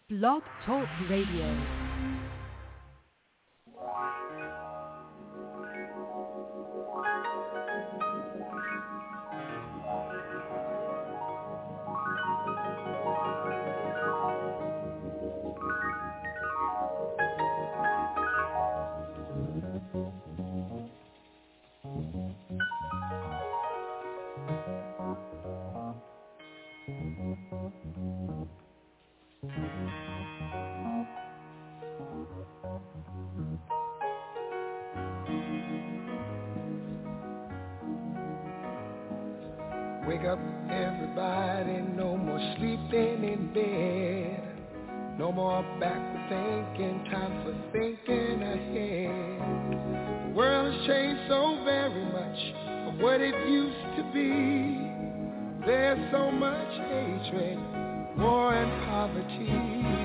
Blog Talk Radio. Wake up, everybody, no more sleeping in bed. No more backward thinking, time for thinking ahead. The world has changed so very much from what it used to be. There's so much hatred, war and poverty.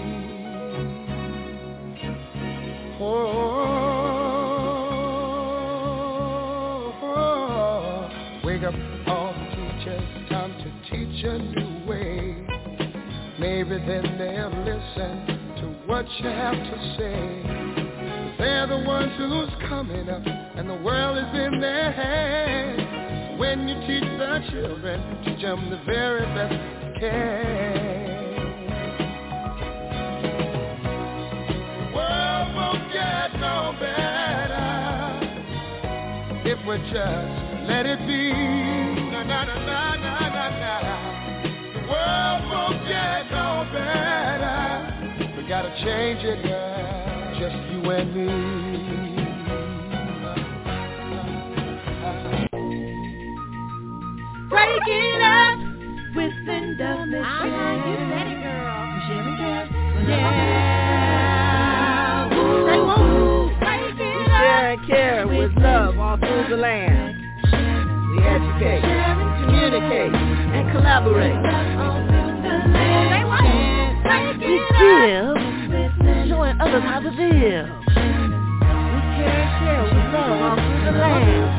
Wake up, all the teachers, time to teach a new way. Maybe then they'll listen to what you have to say. They're the ones who's coming up, and the world is in their hands. When you teach the children, teach them the very best you can. The world won't get no better if we just let it be. Na na na na na na na. The world won't get no better. We gotta change it, girl. Just you and me. Break it up with Linda Mitchell. You said it, girl. Sherry Care. Yeah. Say woo. Break it up. Sharing care with love all through the land. We educate, communicate, and collaborate. We give, showing others how to live. We care and share with love all through the land.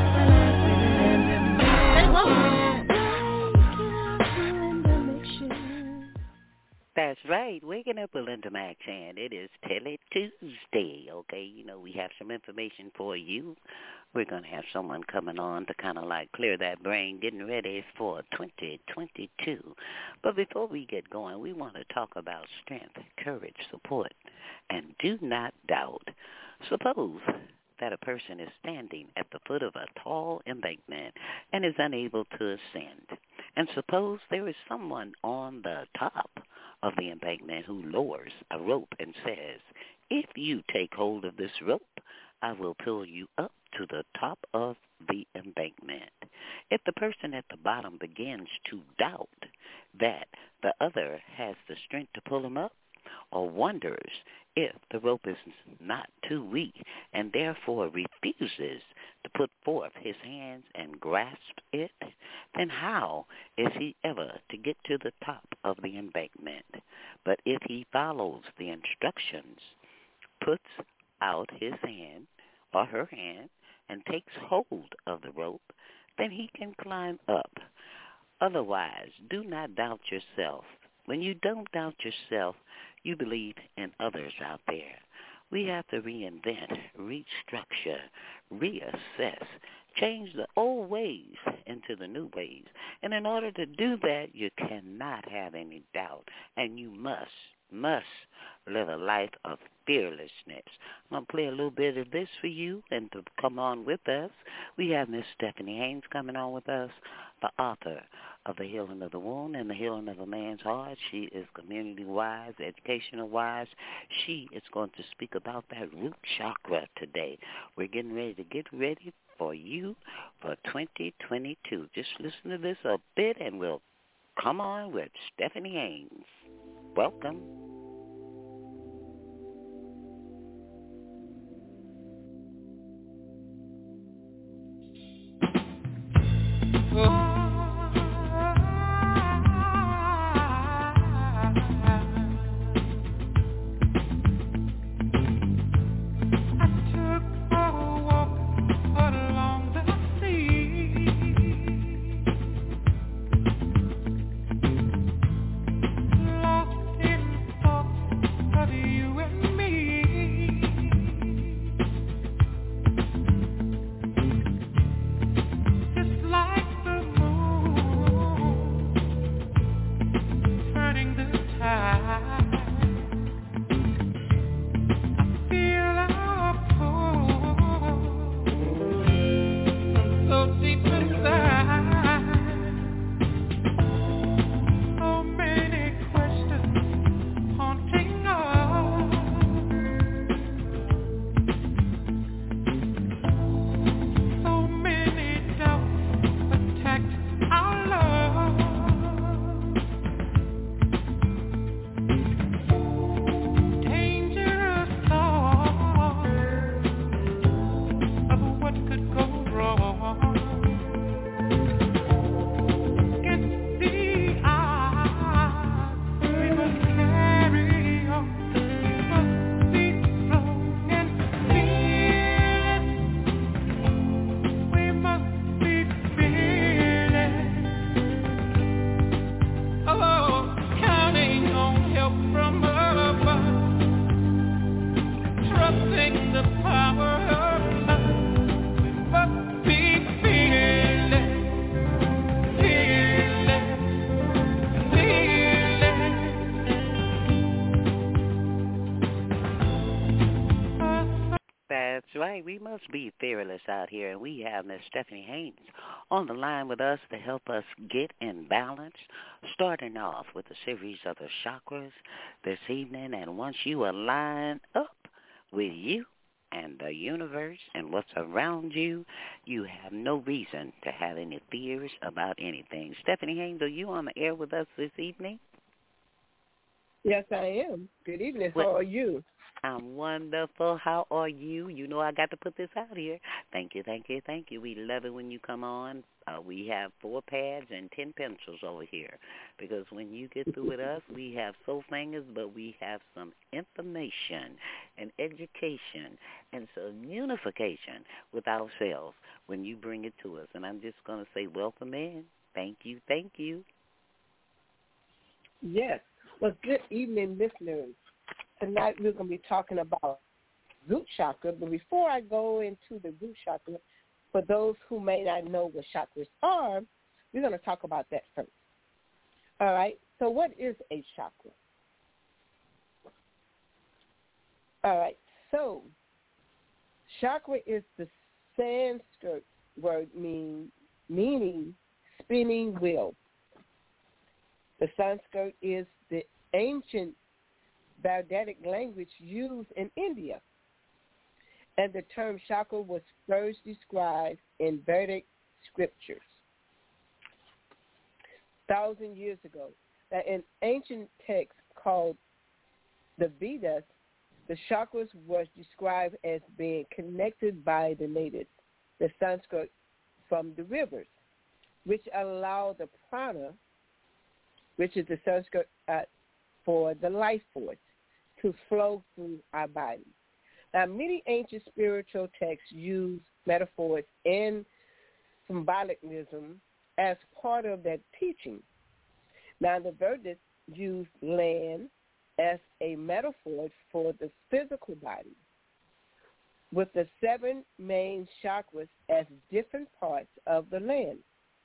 That's right. Waking up with Linda Mac Chan. It is Tele Tuesday, okay? You know, we have some information for you. We're going to have someone coming on to kind of like clear that brain, getting ready for 2022. But before we get going, we want to talk about strength, courage, support, and do not doubt. Suppose that a person is standing at the foot of a tall embankment and is unable to ascend. And suppose there is someone on the top of the embankment who lowers a rope and says, if you take hold of this rope, I will pull you up to the top of the embankment. If the person at the bottom begins to doubt that the other has the strength to pull him up, or wonders if the rope is not too weak and therefore refuses to put forth his hands and grasp it, then how is he ever to get to the top of the embankment? But if he follows the instructions, puts out his hand or her hand and takes hold of the rope, then he can climb up. Otherwise, do not doubt yourself. When you don't doubt yourself, you believe in others out there. We have to reinvent, restructure, reassess, change the old ways into the new ways. And in order to do that, you cannot have any doubt, and you must live a life of fearlessness. I'm going to play a little bit of this for you, and to come on with us, we have Miss Stephanie Haynes coming on with us, the author of The Healing of the Wound and The Healing of a Man's Heart. She is community-wise, educational-wise. She is going to speak about that root chakra today. We're getting ready to get ready for you for 2022. Just listen to this a bit, and we'll come on with Stephanie Haynes. Welcome. That's right. We must be fearless out here, and we have Miss Stephanie Haynes on the line with us to help us get in balance, starting off with a series of the chakras this evening. And once you align up with you and the universe and what's around you, you have no reason to have any fears about anything. Stephanie Haynes, are you on the air with us this evening? Yes, I am. Good evening. How are you? I'm wonderful. How are you? You know I got to put this out here. Thank you, thank you, thank you. We love it when you come on. We have 4 pads and 10 pencils over here because when you get through with us, we have soul fingers, but we have some information and education and some unification with ourselves when you bring it to us. And I'm just going to say welcome in. Thank you, thank you. Yes. Well, good evening, listeners. Tonight we're going to be talking about root chakra, but before I go into the root chakra, for those who may not know what chakras are, we're going to talk about that first. All right, so what is a chakra? All right, so chakra is the Sanskrit word meaning spinning wheel. The Sanskrit is the ancient Vedic language used in India, and the term chakra was first described in Vedic scriptures 1,000 years ago. Now, in ancient texts called the Vedas, the chakras was described as being connected by the natives, the Sanskrit, from the rivers, which allow the prana, which is the Sanskrit for the life force, to flow through our body. Now, many ancient spiritual texts use metaphors and symbolism as part of their teaching. Now, the Vedas use land as a metaphor for the physical body, with the 7 main chakras as different parts of the land.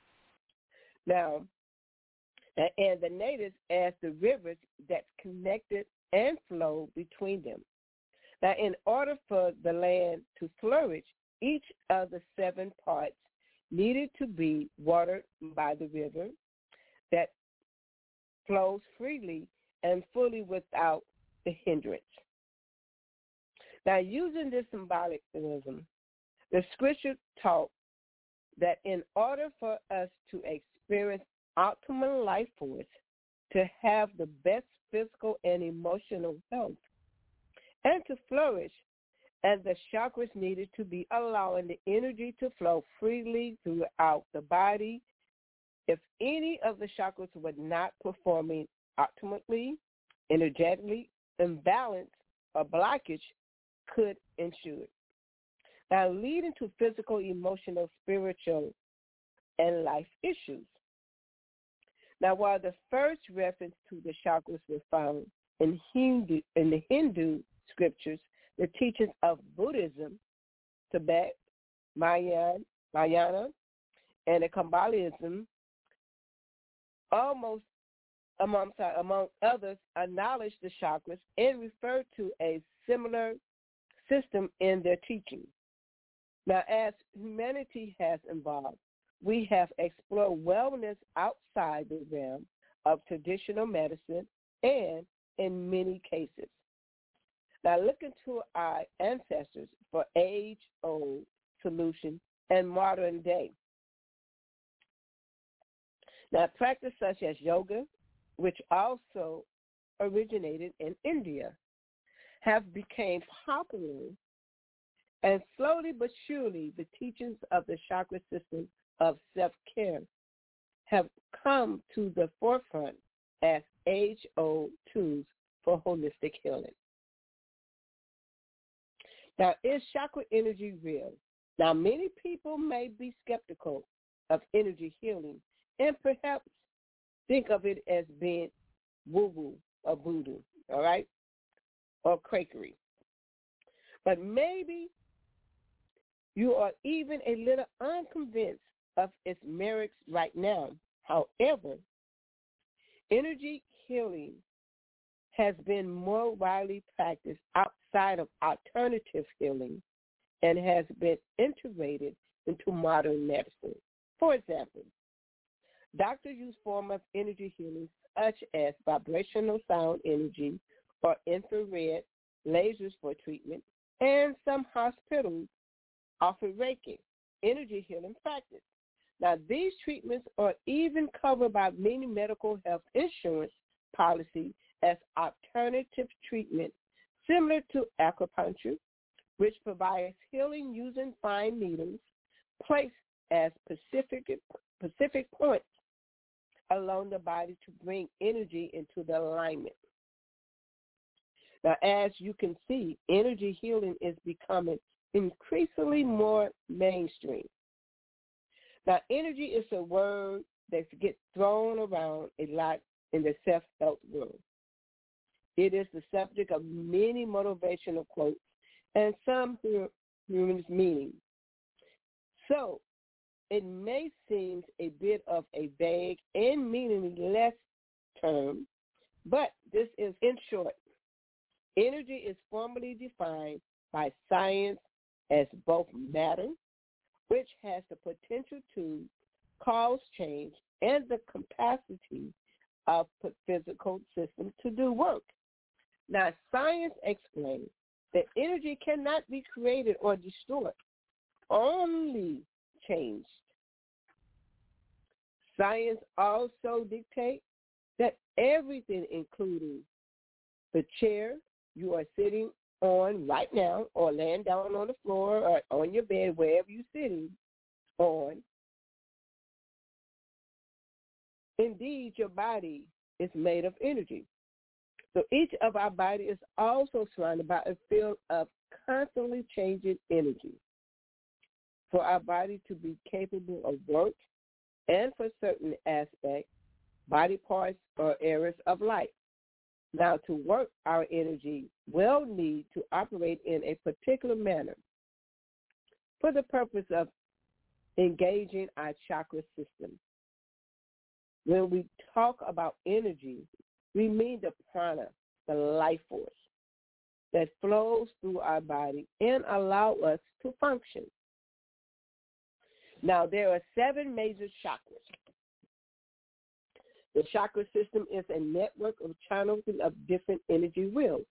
Now, and the natives as the rivers that connected and flow between them. Now, in order for the land to flourish, each of the 7 parts needed to be watered by the river that flows freely and fully without the hindrance. Now, using this symbolism, the scripture taught that in order for us to experience optimal life force, to have the best physical and emotional health, and to flourish, and the chakras needed to be allowing the energy to flow freely throughout the body. If any of the chakras were not performing optimally, energetically, imbalance or blockage could ensue. Now, leading to physical, emotional, spiritual, and life issues. Now, while the first reference to the chakras was found in the Hindu scriptures, the teachings of Buddhism, Tibet, Mahayana, and the Kabbalism, among others, acknowledge the chakras and refer to a similar system in their teaching. Now, as humanity has evolved, we have explored wellness outside the realm of traditional medicine and in many cases. Now, looking to our ancestors for age-old solution and modern day. Now, practice such as yoga, which also originated in India, have become popular, and slowly but surely the teachings of the chakra system of self-care have come to the forefront as age-old tools for holistic healing. Now, is chakra energy real? Now, many people may be skeptical of energy healing and perhaps think of it as being woo-woo or voodoo, all right, or quakery. But maybe you are even a little unconvinced of its merits right now. However, energy healing has been more widely practiced outside of alternative healing and has been integrated into modern medicine. For example, doctors use forms of energy healing such as vibrational sound energy or infrared lasers for treatment, and some hospitals offer Reiki, energy healing practice. Now, these treatments are even covered by many medical health insurance policies as alternative treatment, similar to acupuncture, which provides healing using fine needles placed as specific points along the body to bring energy into the alignment. Now, as you can see, energy healing is becoming increasingly more mainstream. Now, energy is a word that gets thrown around a lot in the self-help world. It is the subject of many motivational quotes and some humorous meanings. So it may seem a bit of a vague and meaningless term, but this is in short. Energy is formally defined by science as both matter, which has the potential to cause change, and the capacity of physical systems to do work. Now, science explains that energy cannot be created or destroyed, only changed. Science also dictates that everything, including the chair you are sitting on right now, or laying down on the floor, or on your bed, wherever you're sitting on, indeed, your body is made of energy. So each of our body is also surrounded by a field of constantly changing energy. For our body to be capable of work, and for certain aspects, body parts or areas of life. Now, to work, our energy will need to operate in a particular manner for the purpose of engaging our chakra system. When we talk about energy, we mean the prana, the life force that flows through our body and allow us to function. Now, there are 7 major chakras. The chakra system is a network of channels of different energy wheels.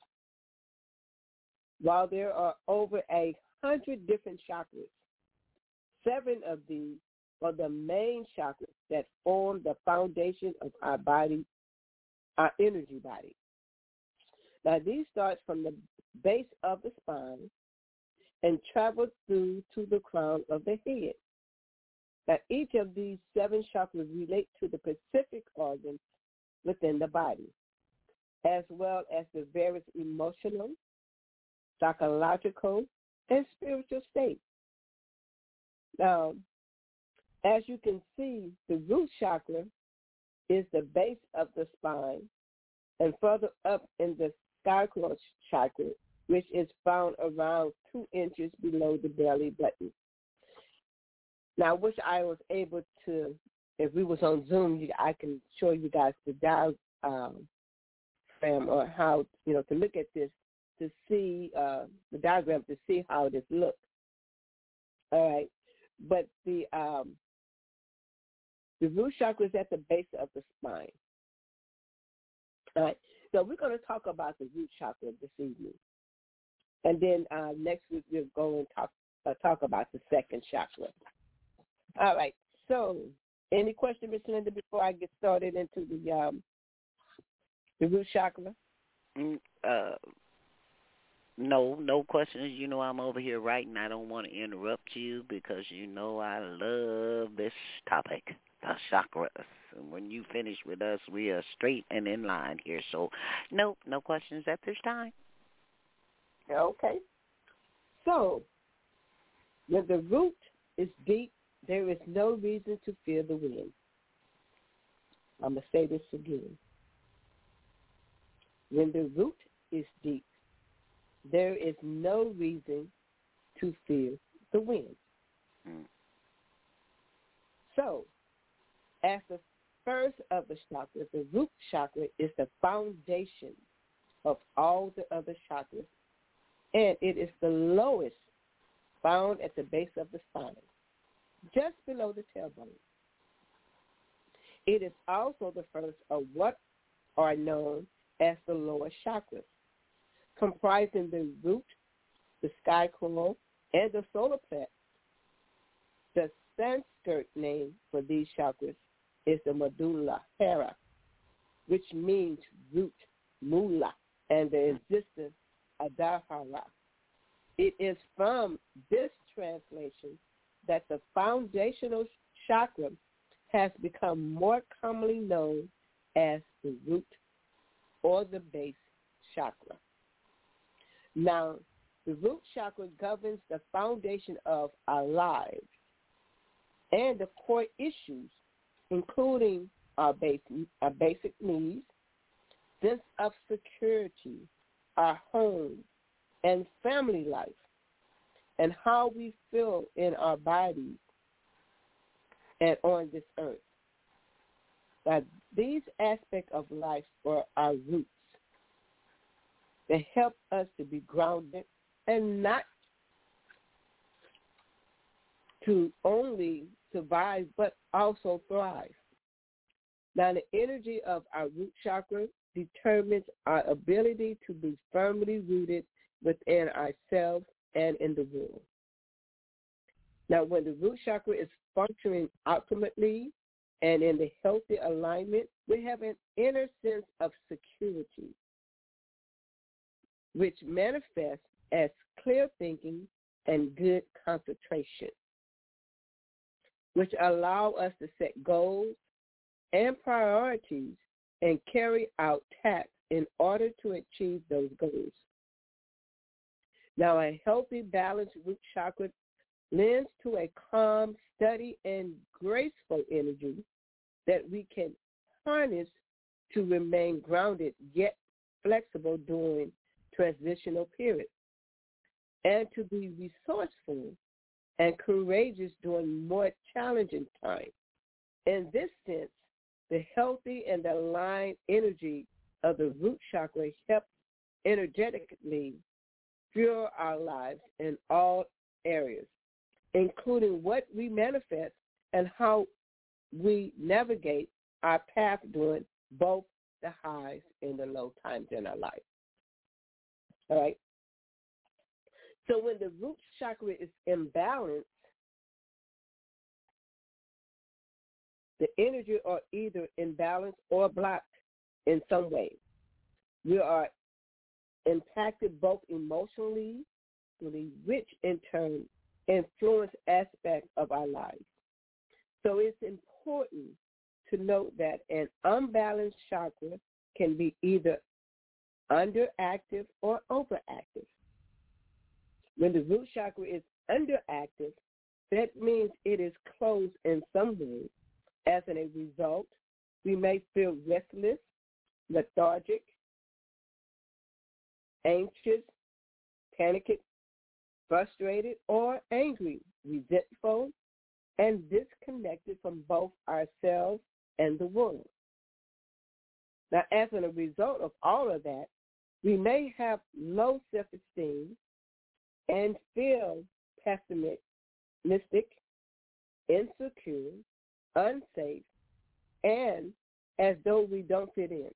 While there are over 100 different chakras, 7 of these are the main chakras that form the foundation of our body, our energy body. Now, these start from the base of the spine and travel through to the crown of the head. Now, each of these 7 chakras relate to the specific organs within the body, as well as the various emotional, psychological, and spiritual states. Now, as you can see, the root chakra is the base of the spine, and further up in the sacral chakra, which is found around 2 inches below the belly button. Now, I wish I was able to, if we was on Zoom, I can show you guys the diagram or how, to look at this, to see the diagram, to see how this looks. All right. But the root chakra is at the base of the spine. All right. So we're going to talk about the root chakra this evening. And then next week we'll go and talk about the second chakra. All right. So any question, Ms. Linda, before I get started into The root chakra? No questions. You know I'm over here writing. I don't want to interrupt you because you know I love this topic, the chakras. And when you finish with us, we are straight and in line here. So, no questions at this time. Okay. So, when the root is deep, there is no reason to fear the wind. I'm going to say this again. When the root is deep, there is no reason to fear the wind. So, as the first of the chakras, the root chakra is the foundation of all the other chakras, and it is the lowest, found at the base of the spine, just below the tailbone. It is also the first of what are known as the lower chakras, comprising the root, the sky coral, and the solar plexus. The Sanskrit name for these chakras is the medulla hera, which means root, mula, and the existence adhara. It is from this translation that the foundational chakra has become more commonly known as the root or the base chakra. Now, the root chakra governs the foundation of our lives and the core issues, including our basic needs, sense of security, our home, and family life, and how we feel in our bodies and on this earth. Now, these aspects of life are our roots. They help us to be grounded and not to only survive, but also thrive. Now, the energy of our root chakra determines our ability to be firmly rooted within ourselves and in the world. Now, when the root chakra is functioning optimally and in the healthy alignment, we have an inner sense of security, which manifests as clear thinking and good concentration, which allow us to set goals and priorities and carry out tasks in order to achieve those goals. Now, a healthy, balanced root chakra lends to a calm, steady, and graceful energy that we can harness to remain grounded yet flexible during transitional periods, and to be resourceful and courageous during more challenging times. In this sense, the healthy and aligned energy of the root chakra helps energetically fuel our lives in all areas, including what we manifest and how we navigate our path during both the highs and the low times in our life. All right? So when the root chakra is imbalanced, the energy are either imbalanced or blocked in some way. We are impacted both emotionally, which in turn influence aspects of our lives. So it's important to note that an unbalanced chakra can be either underactive or overactive. When the root chakra is underactive, that means it is closed in some way. As a result, we may feel restless, lethargic, anxious, panicked, frustrated, or angry, resentful, and disconnected from both ourselves and the world. Now, as a result of all of that, we may have low self-esteem and feel pessimistic, insecure, unsafe, and as though we don't fit in.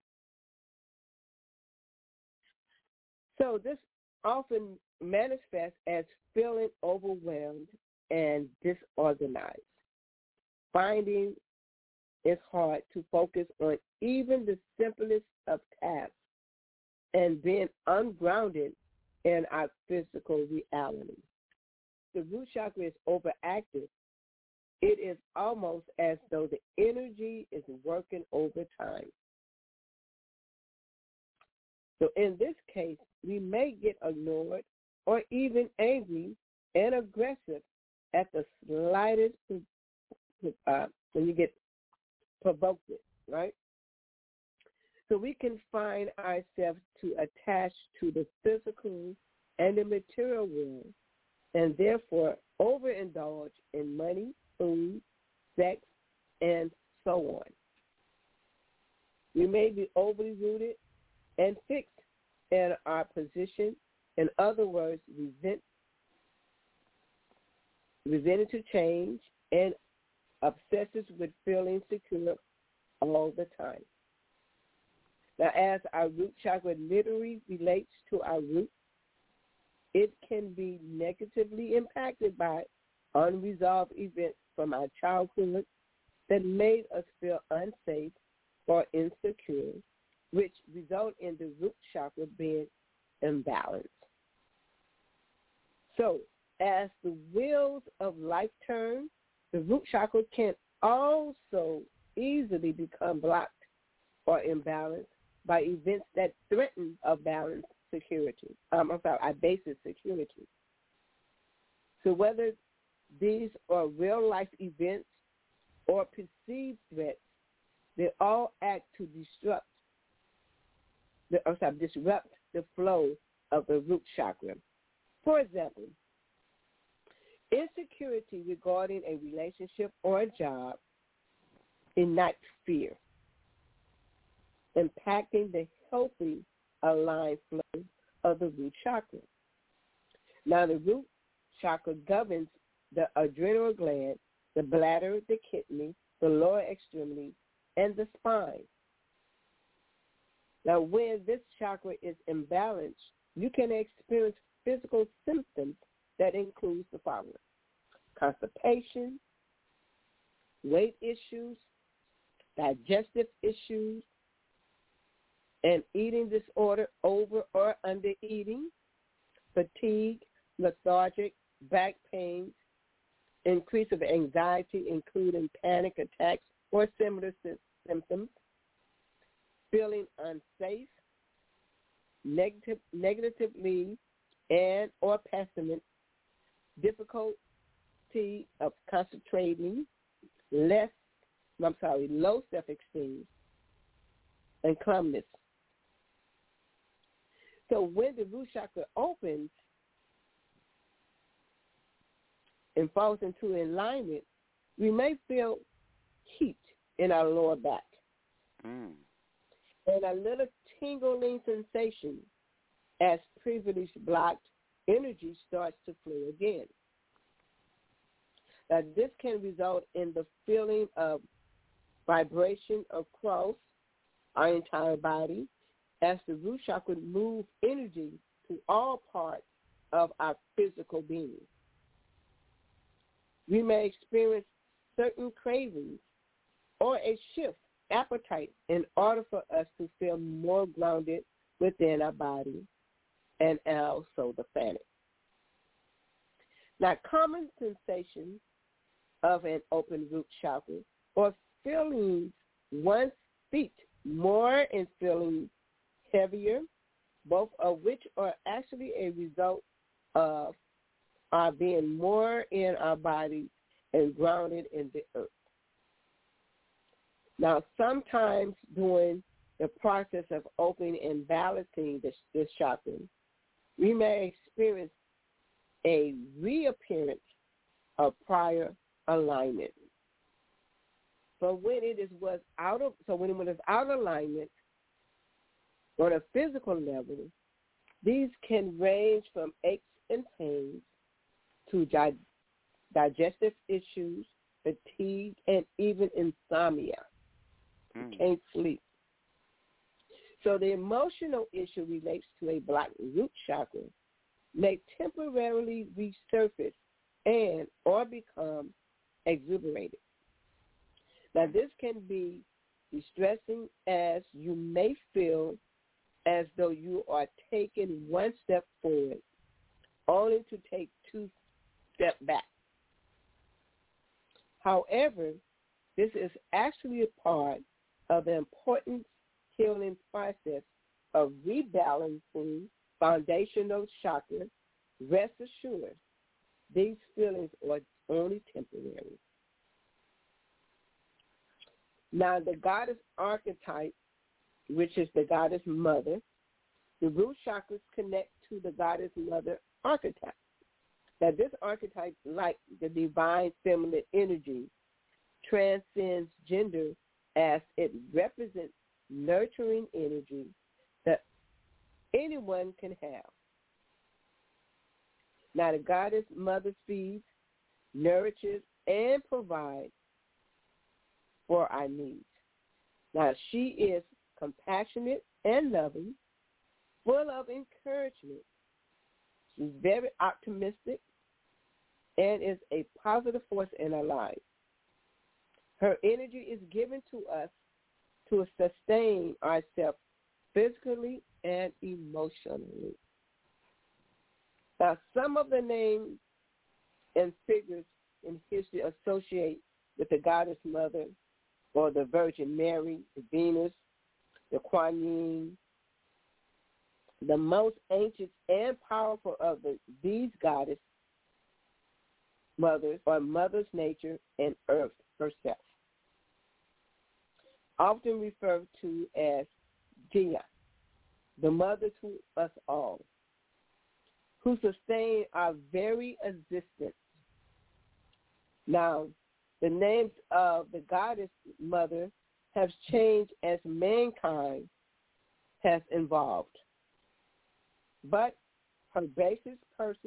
So this often manifests as feeling overwhelmed and disorganized, finding it's hard to focus on even the simplest of tasks and being ungrounded in our physical reality. The root chakra is overactive. It is almost as though the energy is working overtime. So in this case, we may get annoyed or even angry and aggressive at the slightest when you get provoked, right? So we can find ourselves to attach to the physical and the material world, and therefore overindulge in money, food, sex, and so on. We may be overly rooted and fixed in our position. In other words, resented to change and obsesses with feeling secure all the time. Now, as our root chakra literally relates to our root, it can be negatively impacted by unresolved events from our childhood that made us feel unsafe or insecure, which result in the root chakra being imbalanced. So, as the wheels of life turn, the root chakra can also easily become blocked or imbalanced by events that threaten our balanced security. Our basic security. So whether these are real-life events or perceived threats, they all act to disrupt the flow of the root chakra. For example, insecurity regarding a relationship or a job ignites fear, impacting the healthy aligned flow of the root chakra. Now, the root chakra governs the adrenal gland, the bladder, the kidney, the lower extremity, and the spine. Now, when this chakra is imbalanced, you can experience physical symptoms that include the following: constipation, weight issues, digestive issues, and eating disorder, over or under eating, fatigue, lethargic, back pains, increase of anxiety, including panic attacks or similar symptoms, feeling unsafe, negatively and or pessimist, difficulty of concentrating, low self-esteem, and calmness. So when the root chakra opens and falls into alignment, we may feel heat in our lower back and a little tingling sensation as previously blocked energy starts to flow again. Now, this can result in the feeling of vibration across our entire body as the root chakra moves energy to all parts of our physical being. We may experience certain cravings or a shift appetite in order for us to feel more grounded within our body and also the planet. Now, common sensations of an open root chakra or feeling one's feet more and feeling heavier, both of which are actually a result of our being more in our bodies and grounded in the earth. Now, sometimes during the process of opening and balancing this chakra, we may experience a reappearance of prior alignment. But when it was out of alignment on a physical level, these can range from aches and pains to digestive issues, fatigue, and even insomnia. You can't sleep. So the emotional issue relates to a blocked root chakra may temporarily resurface and or become exuberated. Now, this can be distressing as you may feel as though you are taking one step forward only to take two steps back. However, this is actually a part of the important healing process of rebalancing foundational chakras. Rest assured, these feelings are only temporary. Now, the goddess archetype, which is the goddess mother, the root chakras connect to the goddess mother archetype. Now, this archetype, like the divine feminine energy, transcends gender as it represents nurturing energy that anyone can have. Now, the goddess mother feeds, nourishes, and provides for our needs. Now, she is compassionate and loving, full of encouragement. She's very optimistic and is a positive force in our lives. Her energy is given to us to sustain ourselves physically and emotionally. Now, some of the names and figures in history associate with the goddess mother or the Virgin Mary, the Venus, the Kuan Yin. The most ancient and powerful of these goddess mothers are Mother's Nature and Earth herself, often referred to as Gaia, the mother to us all, who sustain our very existence. Now, the names of the goddess mother have changed as mankind has evolved. But her basis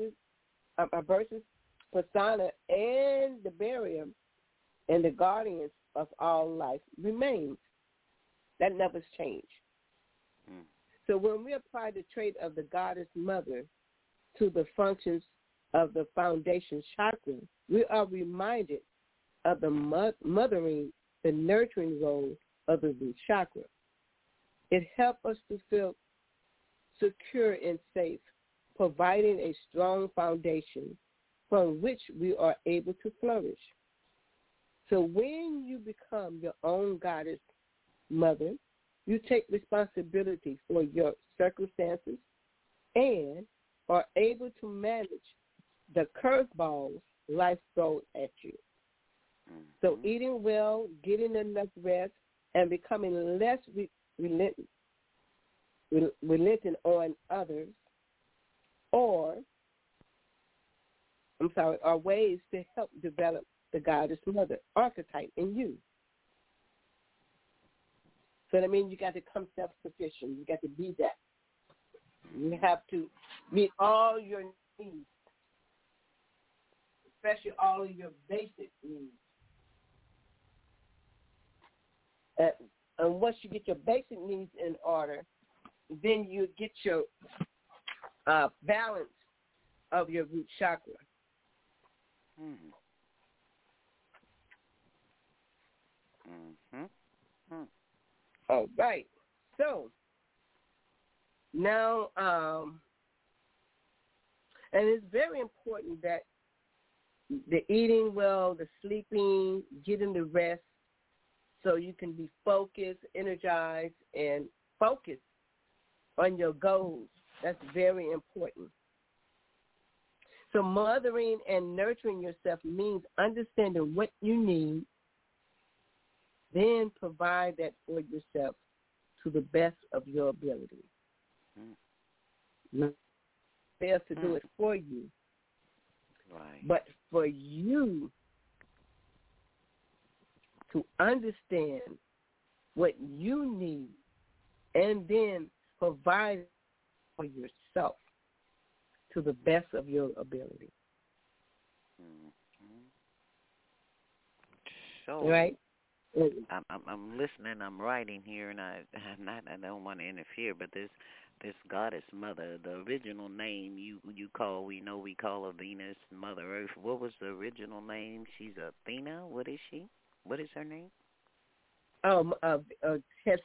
persona and the barrier and the guardians of all life remains. That never's changed. So when we apply the trait of the goddess mother to the functions of the foundation chakra, we are reminded of the mothering, the nurturing role of the root chakra. It helps us to feel secure and safe, providing a strong foundation from which we are able to flourish. So when you become your own goddess mother, you take responsibility for your circumstances and are able to manage the curveballs life throws at you. So eating well, getting enough rest, and becoming less relenting on others, are ways to help develop the goddess mother archetype in you. So that means you got to become self-sufficient. You got to be that. You have to meet all your needs, especially all of your basic needs. And once you get your basic needs in order, then you get your balance of your root chakra. All right. So now, and it's very important that the eating well, the sleeping, getting the rest, so you can be focused, energized, and focused on your goals. That's very important. So mothering and nurturing yourself means understanding what you need, then provide that for yourself to the best of your ability. Not fail to do it for you, right, but for you to understand what you need and then provide for yourself to the best of your ability. So, right? I'm listening. I'm writing here, and I don't want to interfere. But this goddess mother, the original name we call her Venus, Mother Earth. What was the original name? She's Athena. What is she? What is her name? Has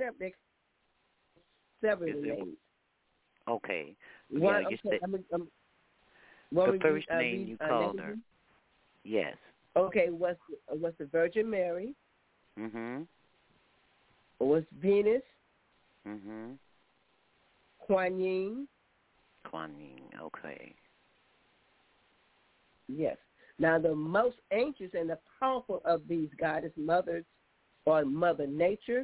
several names. Okay. One, yeah, you okay, said the first name you called her. Yes. Okay, was the Virgin Mary? Mhm. Was Venus? Mhm. Kuan Yin? Kuan Yin. Okay. Yes. Now, the most ancient and the powerful of these goddess mothers are Mother Nature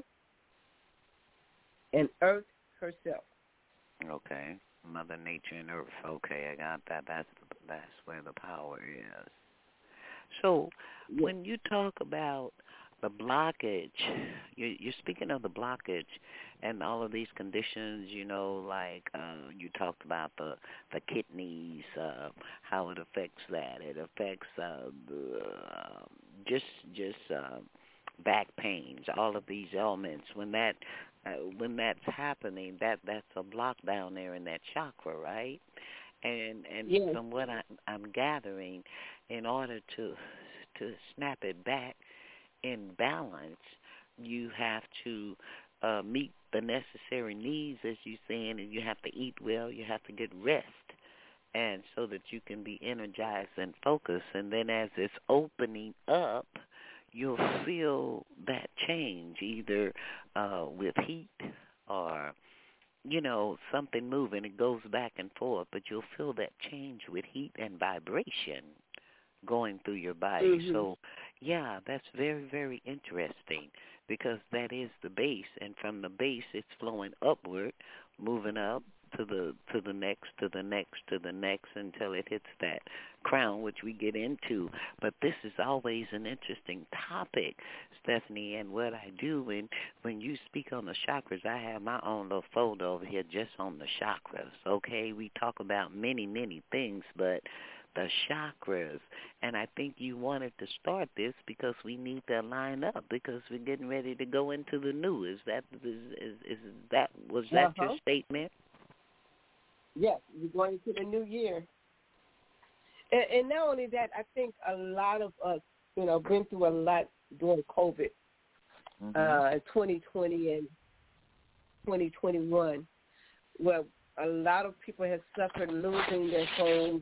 and Earth herself. Okay. Mother Nature and Earth. Okay, I got that. That's where the power is. So, when you talk about the blockage, you're speaking of the blockage and all of these conditions, like you talked about the kidneys, how it affects that. It affects just back pains, all of these ailments. When that's happening, that's a block down there in that chakra, right? And yes. From what I'm gathering, in order to snap it back in balance, you have to meet the necessary needs, as you're saying, and you have to eat well, you have to get rest, and so that you can be energized and focused. And then as it's opening up, you'll feel that change, either with heat or something moving. It goes back and forth, but you'll feel that change with heat and vibration going through your body. Mm-hmm. So, yeah, that's very, very interesting, because that is the base, and from the base it's flowing upward, moving up to the next, to the next, to the next, until it hits that crown, which we get into. But this is always an interesting topic, Stephanie, and what I do when you speak on the chakras, I have my own little folder over here just on the chakras, okay? We talk about many, many things, but the chakras, and I think you wanted to start this because we need to line up, because we're getting ready to go into the new. Was that your statement? Yes, we're going into the new year. And not only that, I think a lot of us, been through a lot during COVID, 2020 and 2021, where a lot of people have suffered losing their homes,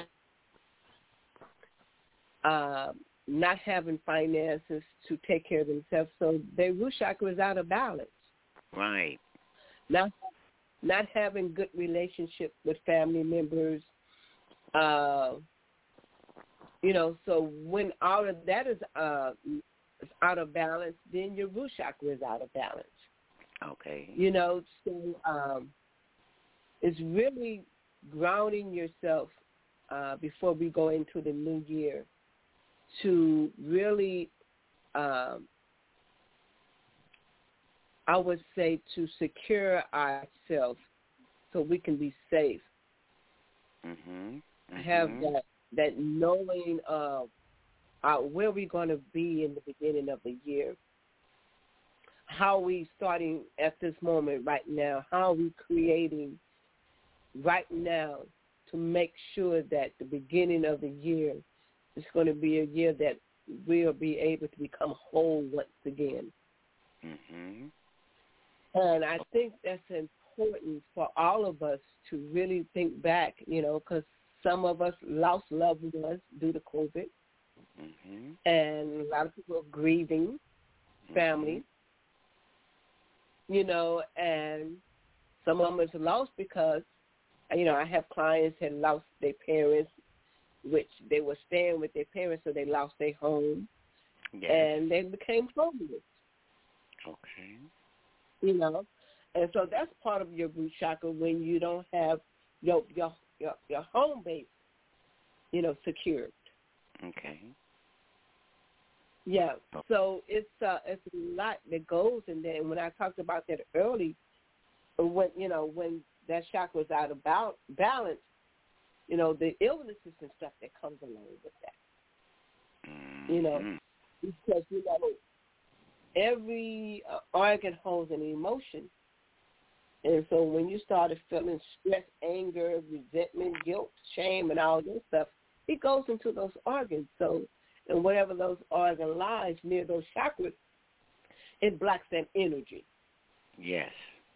not having finances to take care of themselves, so their root chakra is out of balance. Right. Not having good relationships with family members, so when all of that is out of balance, then your root chakra is out of balance. Okay. So it's really grounding yourself before we go into the new year, to really, I would say, to secure ourselves so we can be safe. Mm-hmm. Mm-hmm. Have that knowing of where we're going to be in the beginning of the year. How we starting at this moment right now? How are we creating right now to make sure that the beginning of the year is going to be a year that we'll be able to become whole once again. Mm-hmm. And I think that's important for all of us to really think back, because some of us lost loved ones due to COVID, and a lot of people are grieving families, and some of them is lost because, I have clients that lost their parents, which they were staying with their parents, so they lost their home, and they became homeless. Okay. And so that's part of your root chakra when you don't have your home base, secured. Okay. Yeah. So it's a lot that goes in there. And when I talked about that early, when that chakra is out of balance, the illnesses and stuff that comes along with that. Because every organ holds an emotion. And so when you started feeling stress, anger, resentment, guilt, shame, and all this stuff, it goes into those organs. So, and whatever those organs lies near those chakras, it blocks that energy. Yes.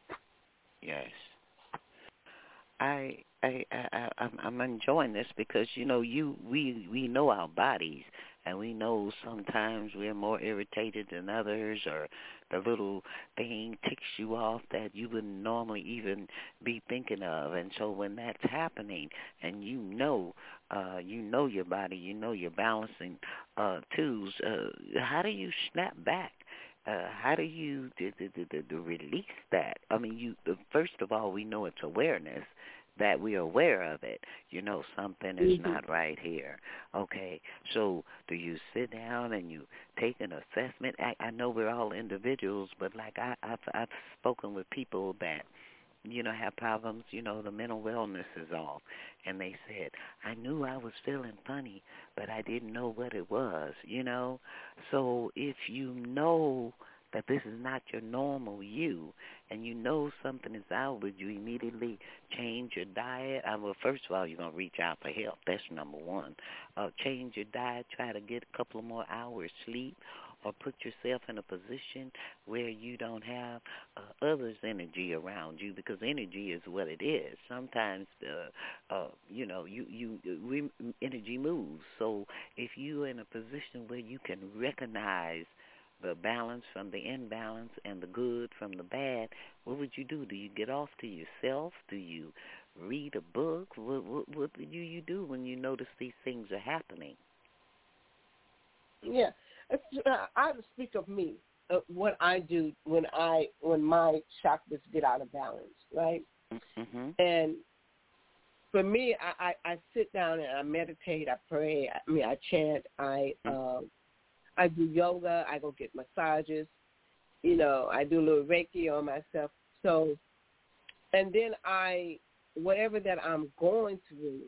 I'm enjoying this because we know our bodies, and we know sometimes we're more irritated than others, or the little thing ticks you off that you wouldn't normally even be thinking of. And so when that's happening, and you know your body, you know your balancing tools, how do you snap back? How do you release that? I mean, first of all, we know it's awareness, that we're aware of it. Something is not right here. Okay, so do you sit down and you take an assessment? I know we're all individuals, but like I've spoken with people that have problems, the mental wellness is off. And they said, I knew I was feeling funny, but I didn't know what it was, So if you know that this is not your normal you, and you know something is out, would you immediately change your diet? Well, first of all, you're going to reach out for help. That's number one. Change your diet, try to get a couple of more hours sleep, or put yourself in a position where you don't have others' energy around you, because energy is what it is. Sometimes, energy moves. So if you're in a position where you can recognize the balance from the imbalance and the good from the bad, what would you do? Do you get off to yourself? Do you read a book? What do you do when you notice these things are happening? Yeah. I will speak of me, what I do when my chakras get out of balance, right? Mm-hmm. And for me, I sit down and I meditate, I pray, I chant, I do yoga, I go get massages, I do a little Reiki on myself. So, and then whatever that I'm going through,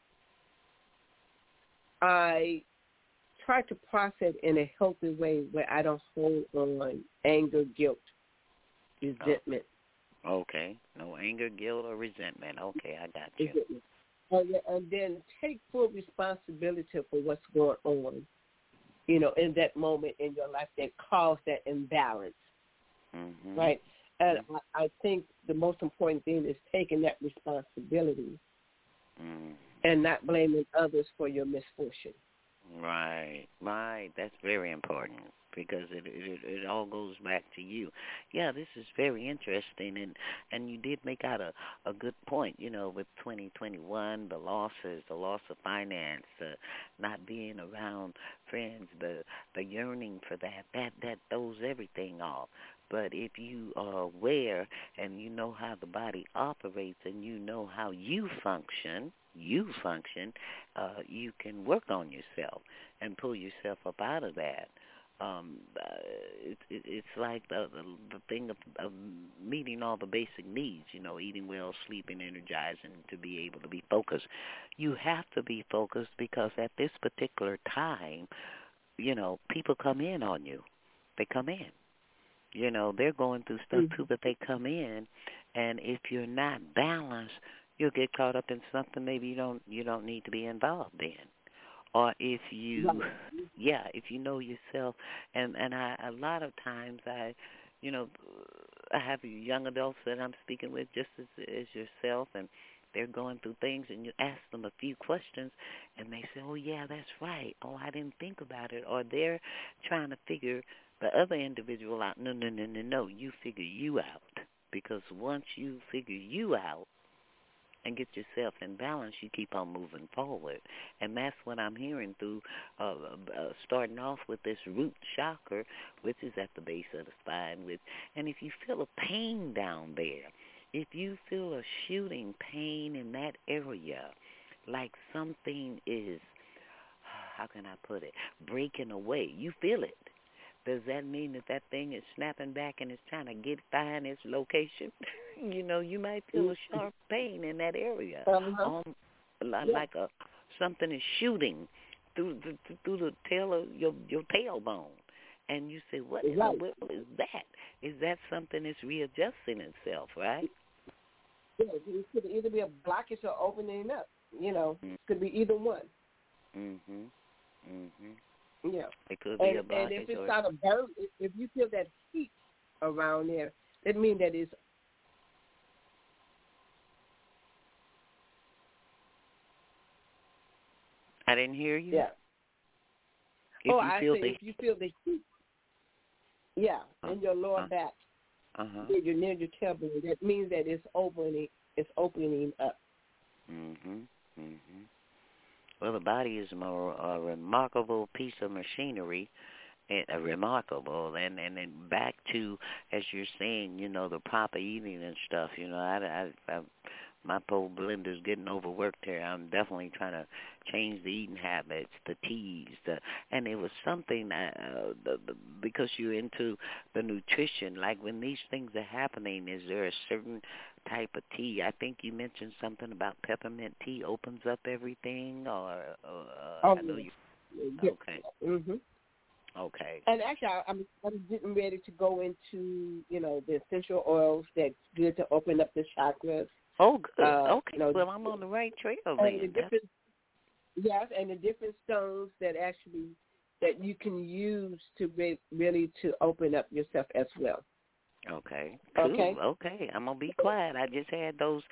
I try to process in a healthy way where I don't hold on anger, guilt, resentment. Okay. No anger, guilt, or resentment. Okay, I got you. And then take full responsibility for what's going on, in that moment in your life that caused that imbalance, right? And I think the most important thing is taking that responsibility and not blaming others for your misfortune. Right. That's very important, because it all goes back to you. Yeah, this is very interesting, and you did make out a good point, with 2021, the loss of finance, not being around friends, the yearning for that throws everything off. But if you are aware and you know how the body operates and you know how you function, you can work on yourself and pull yourself up out of that. It's like the thing of meeting all the basic needs, eating well, sleeping, energizing, to be able to be focused. You have to be focused because at this particular time, people come in on you. They come in. They're going through stuff too, but they come in, and if you're not balanced, you'll get caught up in something maybe you don't need to be involved in. Or if you, if you know yourself, and a lot of times I have young adults that I'm speaking with just as yourself, and they're going through things, and you ask them a few questions, and they say, oh, yeah, that's right. Oh, I didn't think about it. Or they're trying to figure the other individual out. No, you figure you out. Because once you figure you out and get yourself in balance, you keep on moving forward. And that's what I'm hearing through starting off with this root chakra, which is at the base of the spine. And if you feel a pain down there, if you feel a shooting pain in that area, like something is, how can I put it, breaking away, you feel it. Does that mean that thing is snapping back and it's trying to find its location? You might feel a sharp pain in that area, like something is shooting through the tail of your tailbone, and you say, what is that? Is that something that's readjusting itself, right? Yeah, it could either be a blockage or opening up. Could be either one. Yeah. It could be a blockage. And if it's not a burn, if you feel that heat around there, that means that it's. I didn't hear you. Yeah. If you feel the heat. Yeah, in your lower back. You're near your tailbone. That means that it's opening. It's opening up. Well, the body is a remarkable piece of machinery, and then back to, as you're saying, the proper eating and stuff. I my poor blender's getting overworked here. I'm definitely trying to change the eating habits, the teas, and it was something because you're into the nutrition. Like when these things are happening, is there a certain type of tea? I think you mentioned something about peppermint tea opens up everything, or I know you. Okay. Okay. And actually, I'm getting ready to go into the essential oils that's good to open up the chakras. Oh, good. Okay. Well, I'm on the right trail then. And the different stones that you can use to really to open up yourself as well. Okay. Cool. Okay. I'm gonna be quiet. I just had those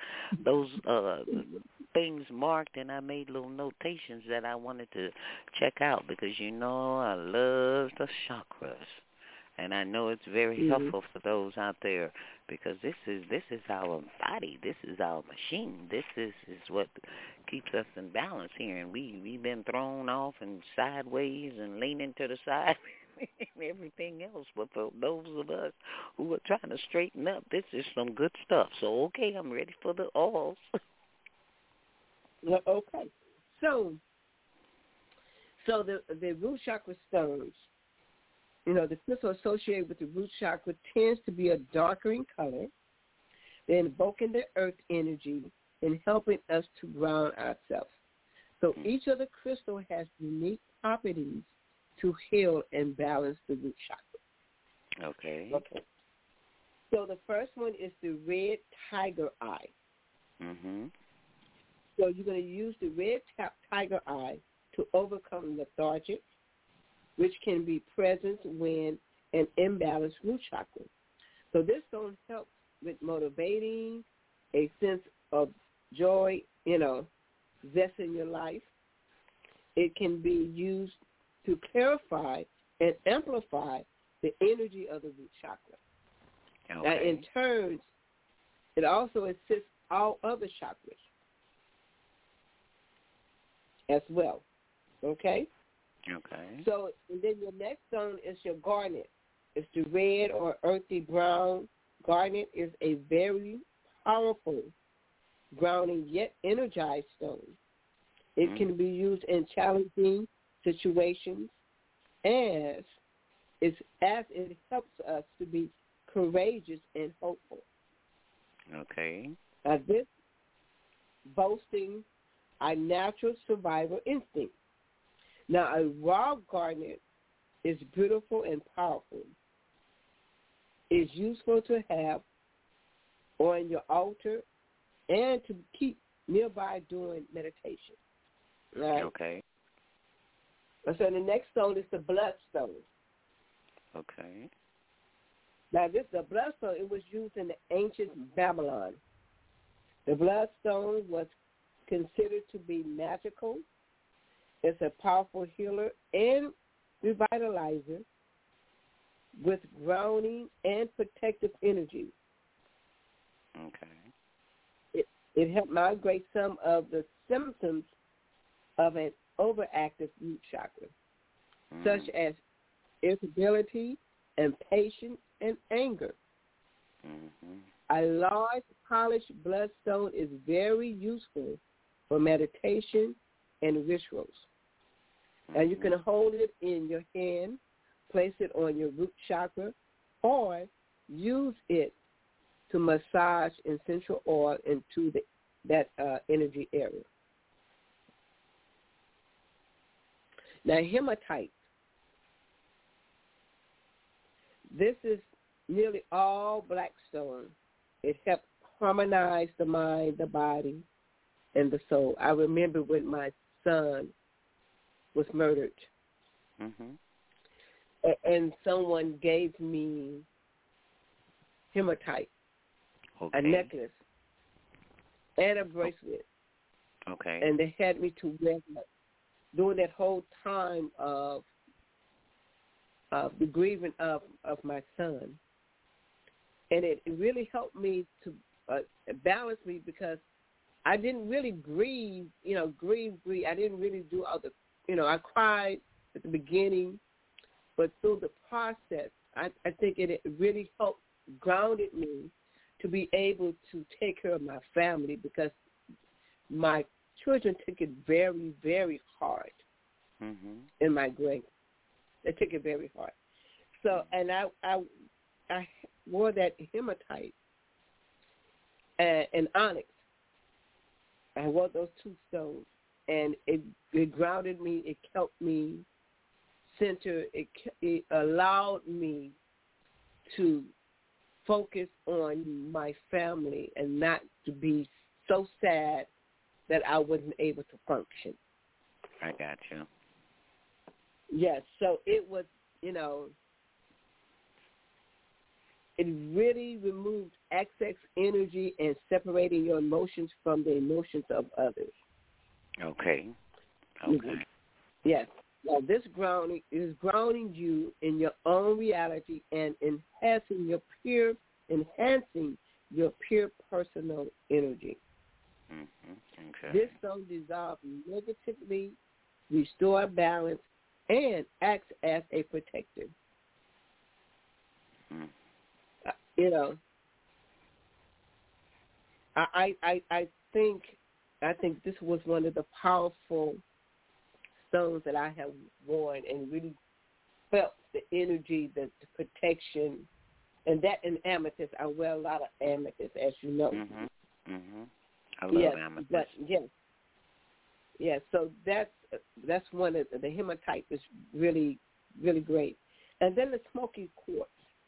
things marked, and I made little notations that I wanted to check out because I love the chakras. And I know it's very helpful for those out there because this is our body. This is our machine. This is what keeps us in balance here. And we've been thrown off and sideways and leaning to the side and everything else. But for those of us who are trying to straighten up, this is some good stuff. So, okay, I'm ready for the oils. Okay. So the root chakra stones, the crystal associated with the root chakra tends to be a darker in color. They're invoking the earth energy and helping us to ground ourselves. So each of the crystal has unique properties to heal and balance the root chakra. Okay. So the first one is the red tiger eye. So you're going to use the red tiger eye to overcome lethargic, which can be present when an imbalanced root chakra. So this stone helps with motivating a sense of joy, zest in your life. It can be used to clarify and amplify the energy of the root chakra. Okay. Now, in turn, it also assists all other chakras as well. Okay? Okay. So, and then your next stone is your garnet. It's the red or earthy brown. Garnet is a very powerful, grounding yet energized stone. It can be used in challenging situations as it helps us to be courageous and hopeful. Okay. Now, this boasting our natural survival instinct. Now, a raw garnet is beautiful and powerful. It's useful to have on your altar and to keep nearby during meditation. Right? Okay. So the next stone is the bloodstone. Okay. Now, the bloodstone, it was used in the ancient Babylon. The bloodstone was considered to be magical. It's a powerful healer and revitalizer with grounding and protective energy. Okay. It helped migrate some of the symptoms of an overactive root chakra, such as irritability, impatience, and anger. A large polished bloodstone is very useful for meditation and rituals. Now you can hold it in your hand, place it on your root chakra, or use it to massage essential oil into that energy area. Now, hematite. This is nearly all black stone. It helps harmonize the mind, the body, and the soul. I remember when my son was murdered, Mhm. And someone gave me hematite, Okay. a necklace, and a bracelet. Okay. And they had me to wear that during that whole time of the grieving of my son. And it really helped me to balance me, because I didn't really grieve. I didn't really do all the, I cried at the beginning, but through the process, I think it really helped grounded me to be able to take care of my family, because my children took it very, very hard. Mhm. In my grave, they took it very hard. So, and I wore that hematite and onyx. I wore those two stones, and it grounded me. It helped me center. It allowed me to focus on my family and not to be so sad that I wasn't able to function. I got you. Yes, so it was, it really removed excess energy and separating your emotions from the emotions of others. Okay. Okay. Yes. Now, this grounding is grounding you in your own reality and enhancing your pure personal energy. Mm-hmm. Okay. This stone dissolves negatively, restore balance, and acts as a protector. Mm. I think this was one of the powerful stones that I have worn and really felt the energy, the protection, and that in amethyst. I wear a lot of amethyst, as you know. Mhm. Mhm. I love amethyst. But yes. So that's one of the hematite is really, really great, and then the smoky quartz.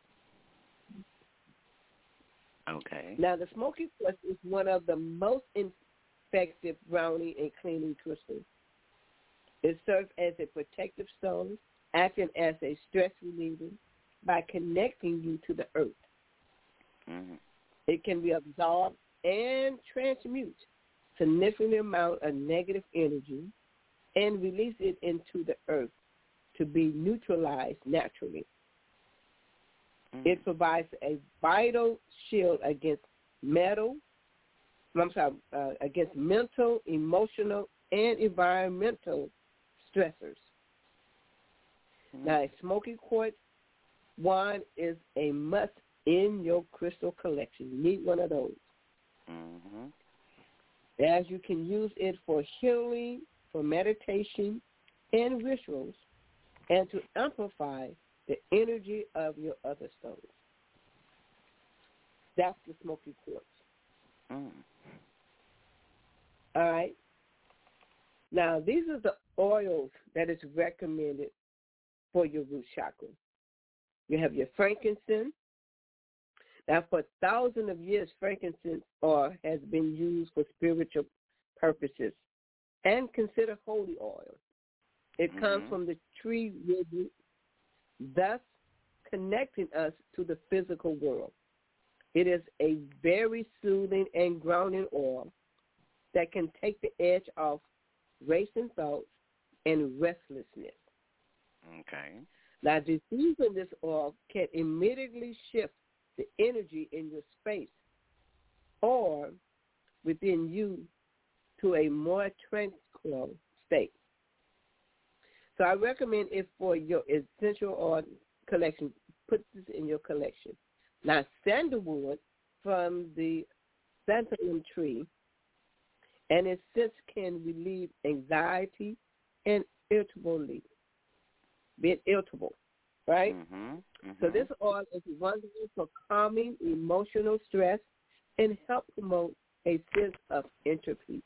Okay. Now, the smoky quartz is one of the most effective grounding and cleaning crystals. It serves as a protective stone, acting as a stress reliever by connecting you to the earth. Mm-hmm. It can be absorbed and transmute significant amount of negative energy and release it into the earth to be neutralized naturally. Mm-hmm. It provides a vital shield against mental, emotional, and environmental stressors. Mm-hmm. Now, a smoky quartz wand is a must in your crystal collection. You need one of those. Mm-hmm. As you can use it for healing, for meditation, and rituals, and to amplify the energy of your other stones. That's the smoky quartz. Mm. All right. Now, these are the oils that is recommended for your root chakra. You have your frankincense. Now, for thousands of years, frankincense oil has been used for spiritual purposes and considered holy oil. It comes from the tree root, thus connecting us to the physical world. It is a very soothing and grounding oil that can take the edge off racing thoughts and restlessness. Okay. Now, diffusing this oil can immediately shift the energy in your space or within you to a more tranquil state. So I recommend it for your essential oil collection. Put this in your collection. Now, sandalwood from the santalum tree and its scent can relieve anxiety and irritability. Being irritable, right? Mm-hmm. Mm-hmm. So this oil is wonderful for calming emotional stress and help promote a sense of inner peace.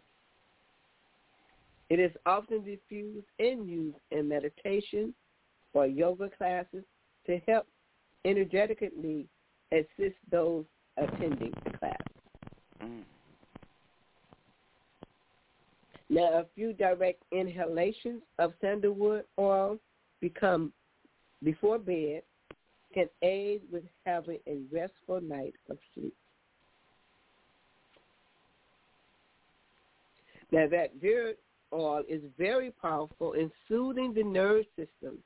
It is often diffused and used in meditation or yoga classes to help energetically assist those attending the class. Mm. Now, a few direct inhalations of sandalwood oil become before bed can aid with having a restful night of sleep. Now, that vetiver oil is very powerful in soothing the nerve system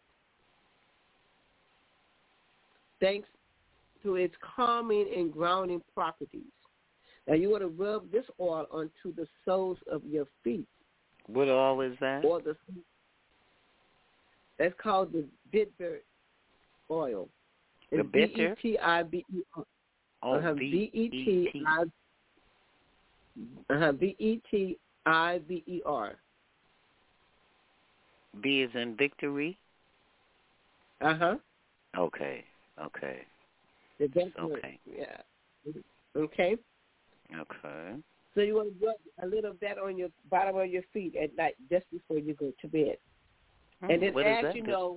thanks to its calming and grounding properties. Now, you want to rub this oil onto the soles of your feet. What oil is that? Or that's called the vetiver oil. The bitter? B-E-T-I-V-E-R. B-E-T. V-E-T-I-V-E-R. B is in victory? Uh-huh. Okay. The vetiver. Okay. Yeah. Okay. Okay. So you want to rub a little of that on your bottom of your feet at night just before you go to bed. And then as you know,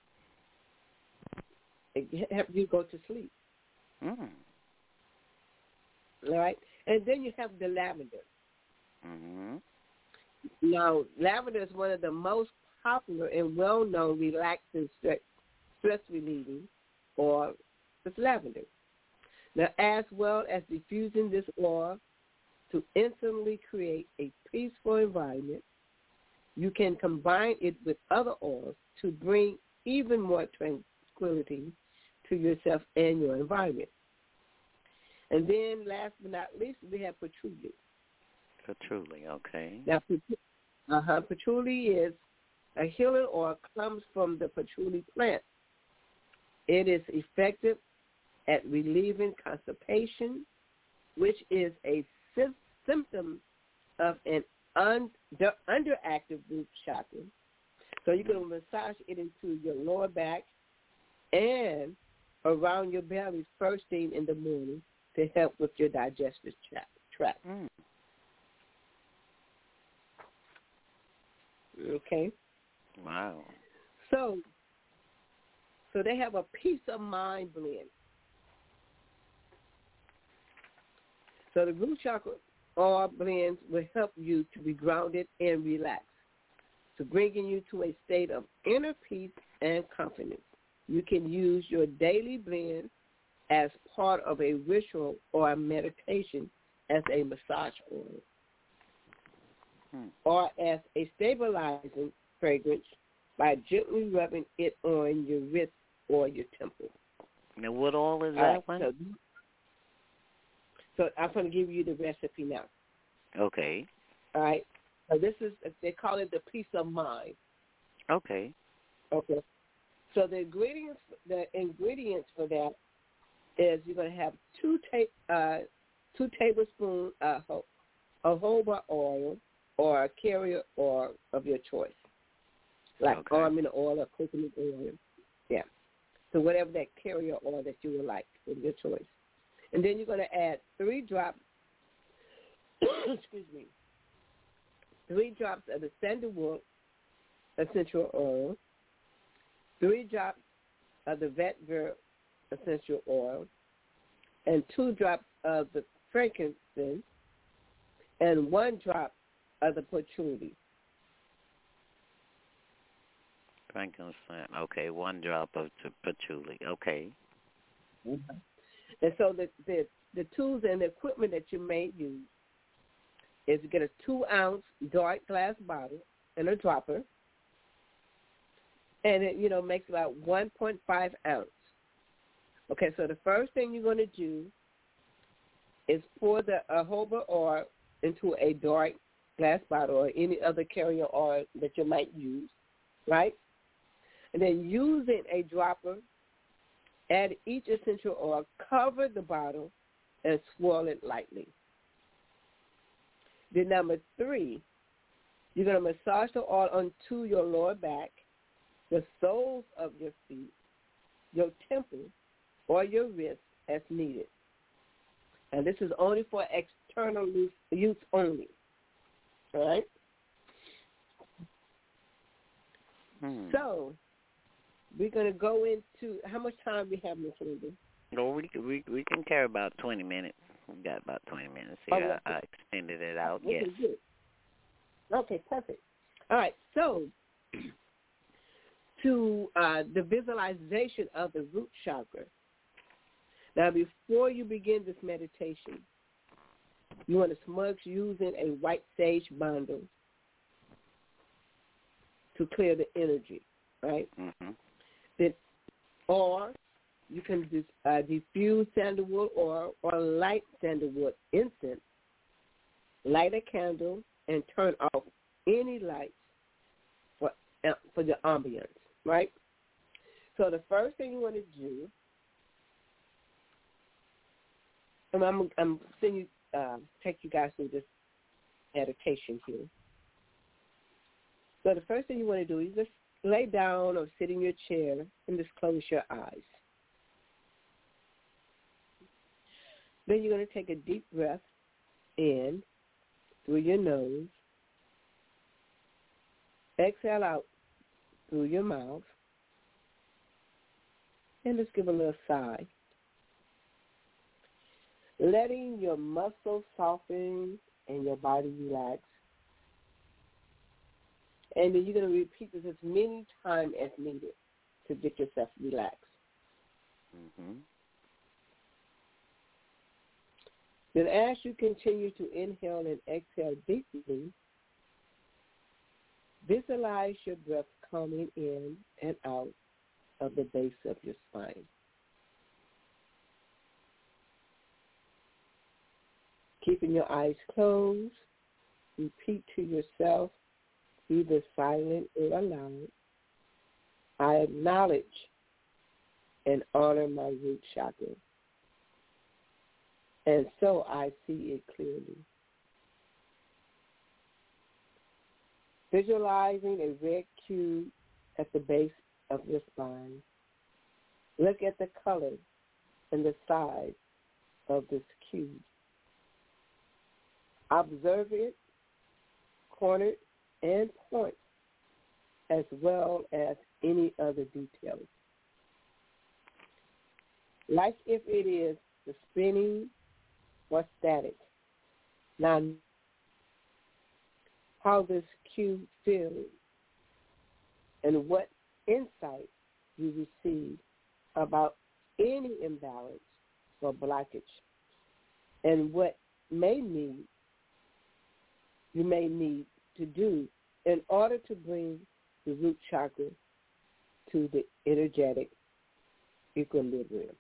it helps you go to sleep. Mm. All right? And then you have the lavender. Mm-hmm. Now, lavender is one of the most popular and well-known relaxing, stress-relieving oil. It's lavender. Now, as well as diffusing this oil to instantly create a peaceful environment, you can combine it with other oils to bring even more tranquility to yourself and your environment. And then last but not least, we have patchouli. Patchouli, okay. Now, patchouli is a healing oil, comes from the patchouli plant. It is effective at relieving constipation, which is a symptom of an underactive root chakra. So you're going to massage it into your lower back and around your belly first thing in the morning to help with your digestive tract. Mm. Okay? Wow. So they have a peace of mind blend. So the root chakra oil blends will help you to be grounded and relaxed, to bringing you to a state of inner peace and confidence. You can use your daily blend as part of a ritual or a meditation as a massage oil, or as a stabilizing fragrance by gently rubbing it on your wrist or your temple. Now, what oil is that one? So I'm going to give you the recipe now. Okay. All right. So this is, they call it the peace of mind. Okay. Okay. So the ingredients for that is you're going to have two tablespoons of jojoba oil or a carrier oil of your choice, like almond oil or coconut oil. Yeah. So whatever that carrier oil that you would like of your choice. And then you're going to add 3 drops, 3 drops of the sandalwood essential oil, 3 drops of the vetiver essential oil, and 2 drops of the frankincense, and 1 drop of the patchouli. Frankincense, okay, 1 drop of the patchouli, okay. Mm-hmm. And so the tools and the equipment that you may use is to get a 2-ounce dark glass bottle and a dropper, and it makes about 1.5 ounce. Okay, so the first thing you're going to do is pour the jojoba oil into a dark glass bottle or any other carrier oil that you might use, right? And then using a dropper, add each essential oil, cover the bottle, and swirl it lightly. Then number 3, you're going to massage the oil onto your lower back, the soles of your feet, your temple, or your wrist as needed. And this is only for external use only. All right? So we're going to go into how much time we have, Ms. Linda? Well, we can carry about 20 minutes. We've got about 20 minutes here. I extended it out, yes. Okay, perfect. All right, so to the visualization of the root chakra. Now, before you begin this meditation, you want to smudge using a white sage bundle to clear the energy, right? Mm-hmm. Then, or you can diffuse sandalwood or light sandalwood incense, light a candle, and turn off any lights for the ambience, right? So the first thing you want to do, and I'm sending you, take you guys through this meditation here. So the first thing you want to do is just lay down or sit in your chair and just close your eyes. Then you're going to take a deep breath in through your nose. Exhale out through your mouth. And just give a little sigh. Letting your muscles soften and your body relax. And then you're going to repeat this as many times as needed to get yourself relaxed. Mm-hmm. Then as you continue to inhale and exhale deeply, visualize your breath coming in and out of the base of your spine. Keeping your eyes closed, repeat to yourself, either silent or aloud, I acknowledge and honor my root chakra. And so I see it clearly. Visualizing a red cube at the base of your spine. Look at the color and the size of this cube. Observe it, corner and point, as well as any other details. Like if it is the spinning or static. Now, how this cube feels and what insight you receive about any imbalance or blockage and what you may need to do in order to bring the root chakra to the energetic equilibrium.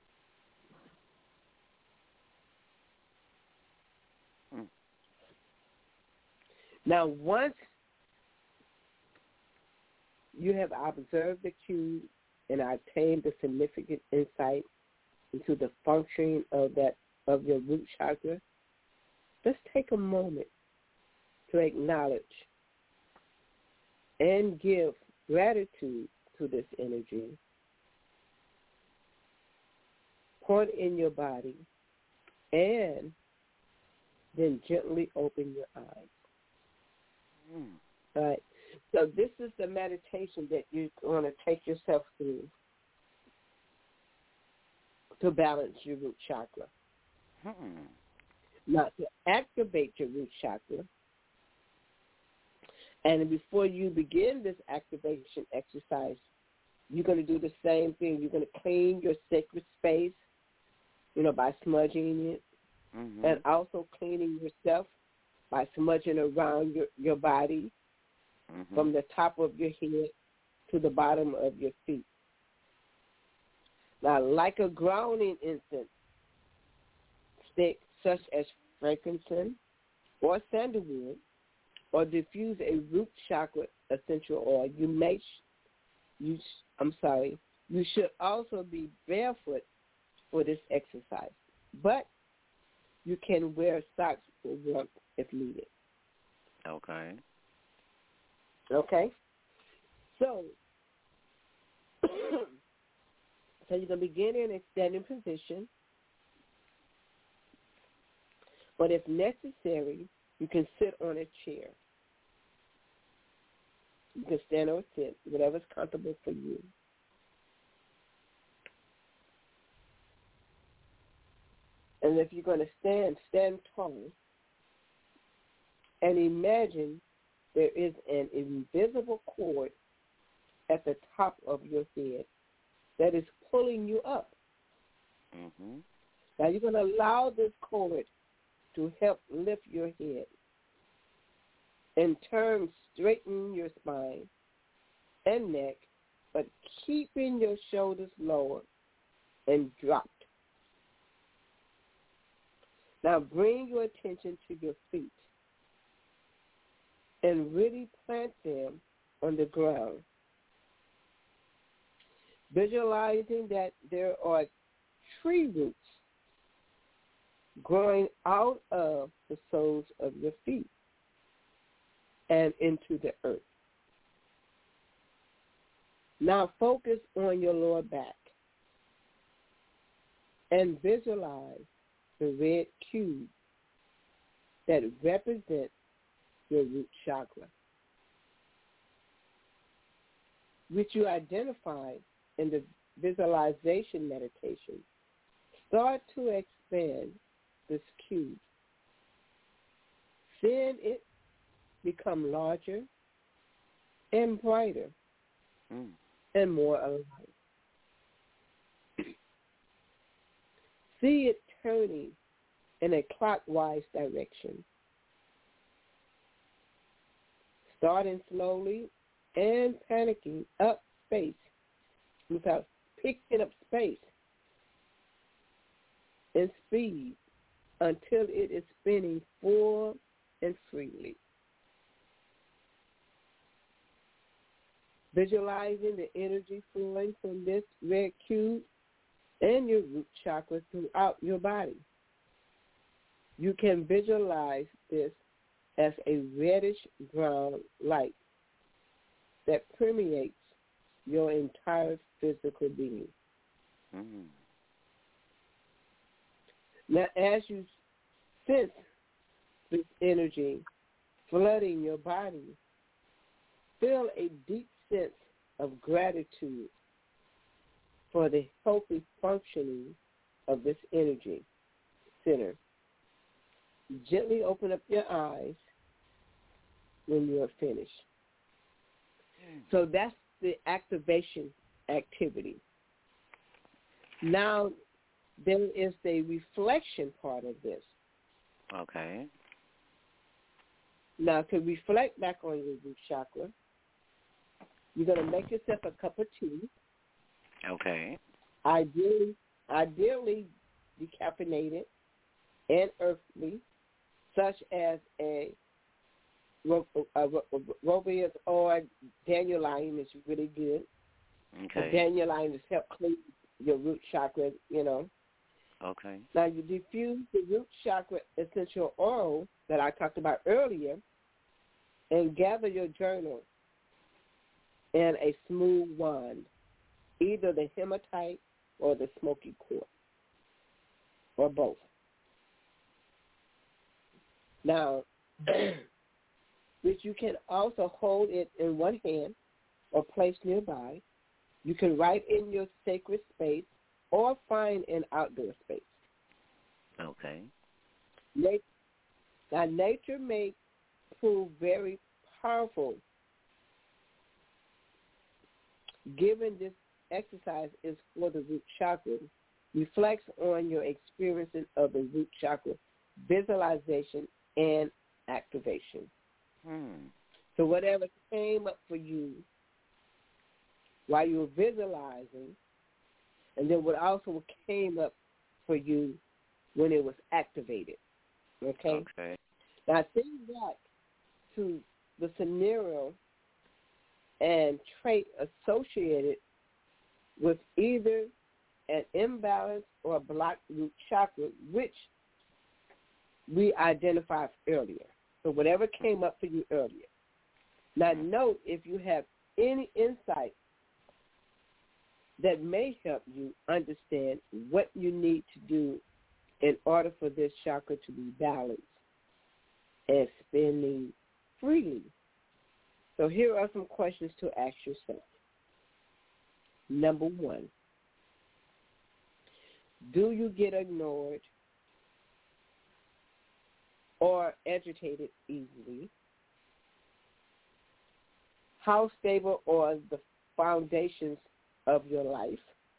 Now, once you have observed the cube and obtained the significant insight into the functioning of your root chakra, let's take a moment to acknowledge and give gratitude to this energy. Point in your body and then gently open your eyes. All right. So this is the meditation that you're going to take yourself through to balance your root chakra. Now, to activate your root chakra, and before you begin this activation exercise, you're going to do the same thing. You're going to clean your sacred space, by smudging it, and also cleaning yourself by smudging around your body from the top of your head to the bottom of your feet. Now, like a grounding incense stick such as frankincense or sandalwood, or diffuse a root chakra essential oil, you should also be barefoot for this exercise. But you can wear socks for warmth if needed. Okay. Okay? So you're going to begin in a standing position. But if necessary, you can sit on a chair. You can stand or sit, whatever's comfortable for you. And if you're going to stand tall and imagine there is an invisible cord at the top of your head that is pulling you up. Mm-hmm. Now you're going to allow this cord to help lift your head. In turn, straighten your spine and neck, but keeping your shoulders lower and dropped. Now bring your attention to your feet and really plant them on the ground. Visualizing that there are tree roots growing out of the soles of your feet and into the earth. Now focus on your lower back and visualize the red cube that represents your root chakra, which you identified in the visualization meditation. Start to expand this cube. Seeing it become larger and brighter and more alive. See it turning in a clockwise direction, starting slowly and panicking up space without picking up space and speed until it is spinning full and freely. Visualizing the energy flowing from this red cube and your root chakra throughout your body. You can visualize this as a reddish-brown light that permeates your entire physical being. Mm. Now, as you sense this energy flooding your body, feel a deep sense of gratitude for the healthy functioning of this energy center. Gently open up your eyes when you are finished. So that's the activation activity. Now, there is the reflection part of this. Okay. Now, to reflect back on your root chakra, you're going to make yourself a cup of tea. Okay. Ideally decaffeinated and earthly, such as a Robius or dandelion is really good. Okay. The dandelion has helped clean your root chakra, you know. Okay. Now you diffuse the root chakra essential oil that I talked about earlier and gather your journal and a smooth wand, either the hematite or the smoky quartz, or both. Now, which you can also hold it in one hand or place nearby. You can write in your sacred space or find an outdoor space. Okay. Now, nature may prove very powerful given this exercise is for the root chakra. Reflects on your experiences of the root chakra, visualization, and activation. So whatever came up for you while you were visualizing, and then what also came up for you when it was activated. Okay? Okay. Now think back to the scenario and trait associated with either an imbalance or a blocked root chakra, which we identified earlier. So whatever came up for you earlier. Now note if you have any insight that may help you understand what you need to do in order for this chakra to be balanced and spinning freely. So here are some questions to ask yourself. Number 1, do you get ignored or agitated easily? How stable are the foundations of your life?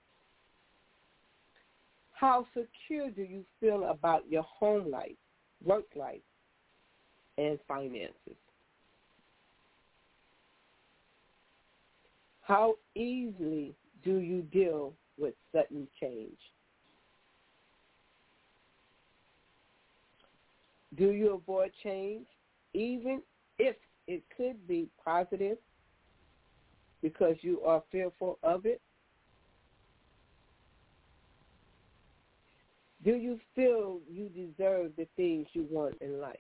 How secure do you feel about your home life, work life, and finances? How easily do you deal with sudden change? Do you avoid change even if it could be positive because you are fearful of it? Do you feel you deserve the things you want in life?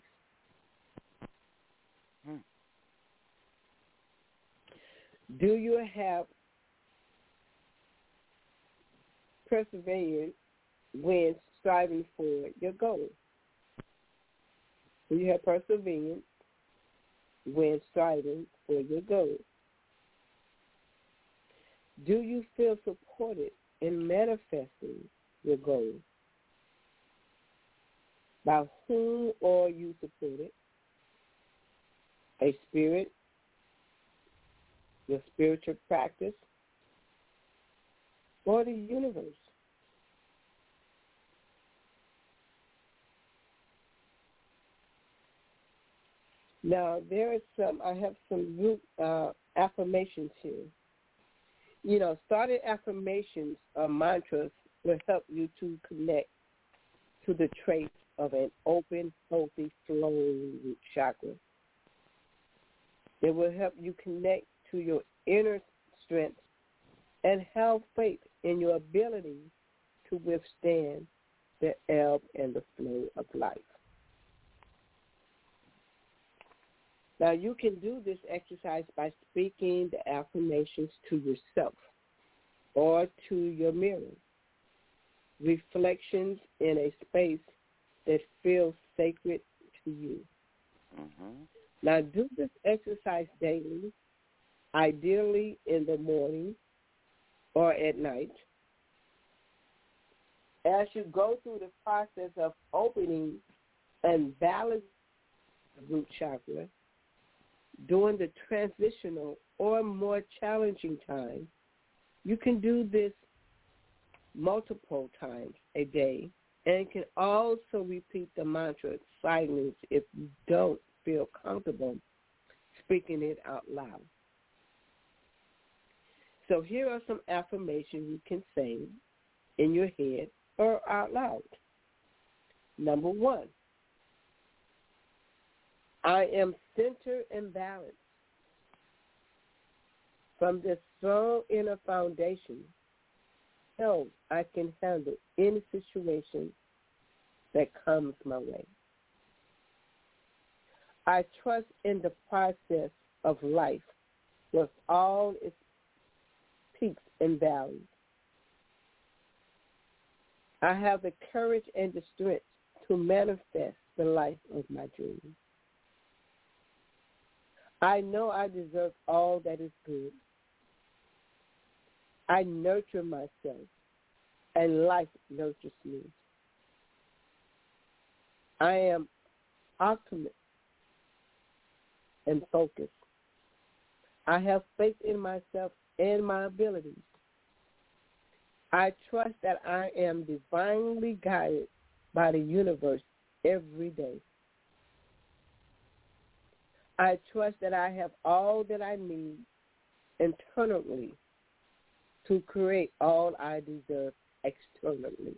Do you have perseverance when striving for your goal? Do you have perseverance when striving for your goal? Do you feel supported in manifesting your goal? By whom are you supported? A spirit, your spiritual practice, or the universe? Now, I have some root affirmations here. You know, started affirmations or mantras will help you to connect to the traits of an open, healthy, flowing root chakra. It will help you connect to your inner strength and have faith in your ability to withstand the ebb and the flow of life. Now, you can do this exercise by speaking the affirmations to yourself or to your mirror. Reflections in a space that feels sacred to you. Mm-hmm. Now, do this exercise daily, ideally in the morning or at night. As you go through the process of opening and balancing the root chakra, during the transitional or more challenging time, you can do this multiple times a day and can also repeat the mantra silently if you don't feel comfortable speaking it out loud. So here are some affirmations you can say in your head or out loud. Number 1, I am centered and balanced. From this strong inner foundation, I can handle any situation that comes my way. I trust in the process of life with all its peaks and valleys. I have the courage and the strength to manifest the life of my dreams. I know I deserve all that is good. I nurture myself, and life nurtures me. I am optimistic and focused. I have faith in myself and my abilities. I trust that I am divinely guided by the universe every day. I trust that I have all that I need internally to create all I deserve externally.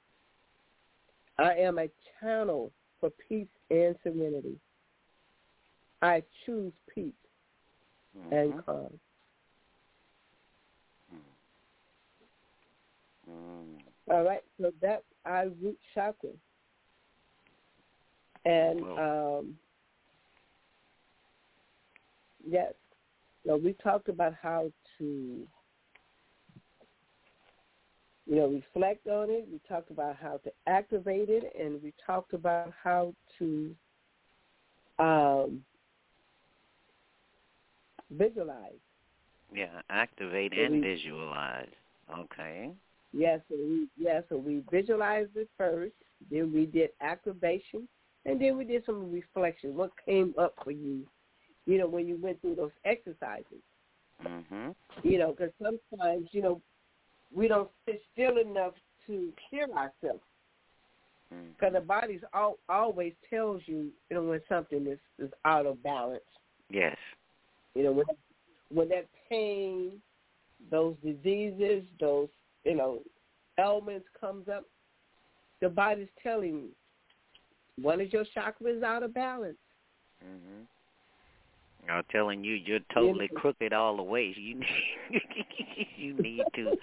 I am a channel for peace and serenity. I choose peace and calm. All right, so that's our root chakra. And yes, so we talked about how to, reflect on it. We talked about how to activate it, and we talked about how to visualize. Yeah, activate and visualize. Okay. Yes, so we visualized it first, then we did activation, and then we did some reflection. What came up for you, when you went through those exercises? Mhm. Because sometimes, we don't sit still enough to hear ourselves. Because the body always tells you, when something is out of balance. Yes. When that pain, those diseases, those, ailments comes up, the body's telling you, one of your chakras out of balance. Mhm. I'm telling you, you're totally crooked all the way. You need to.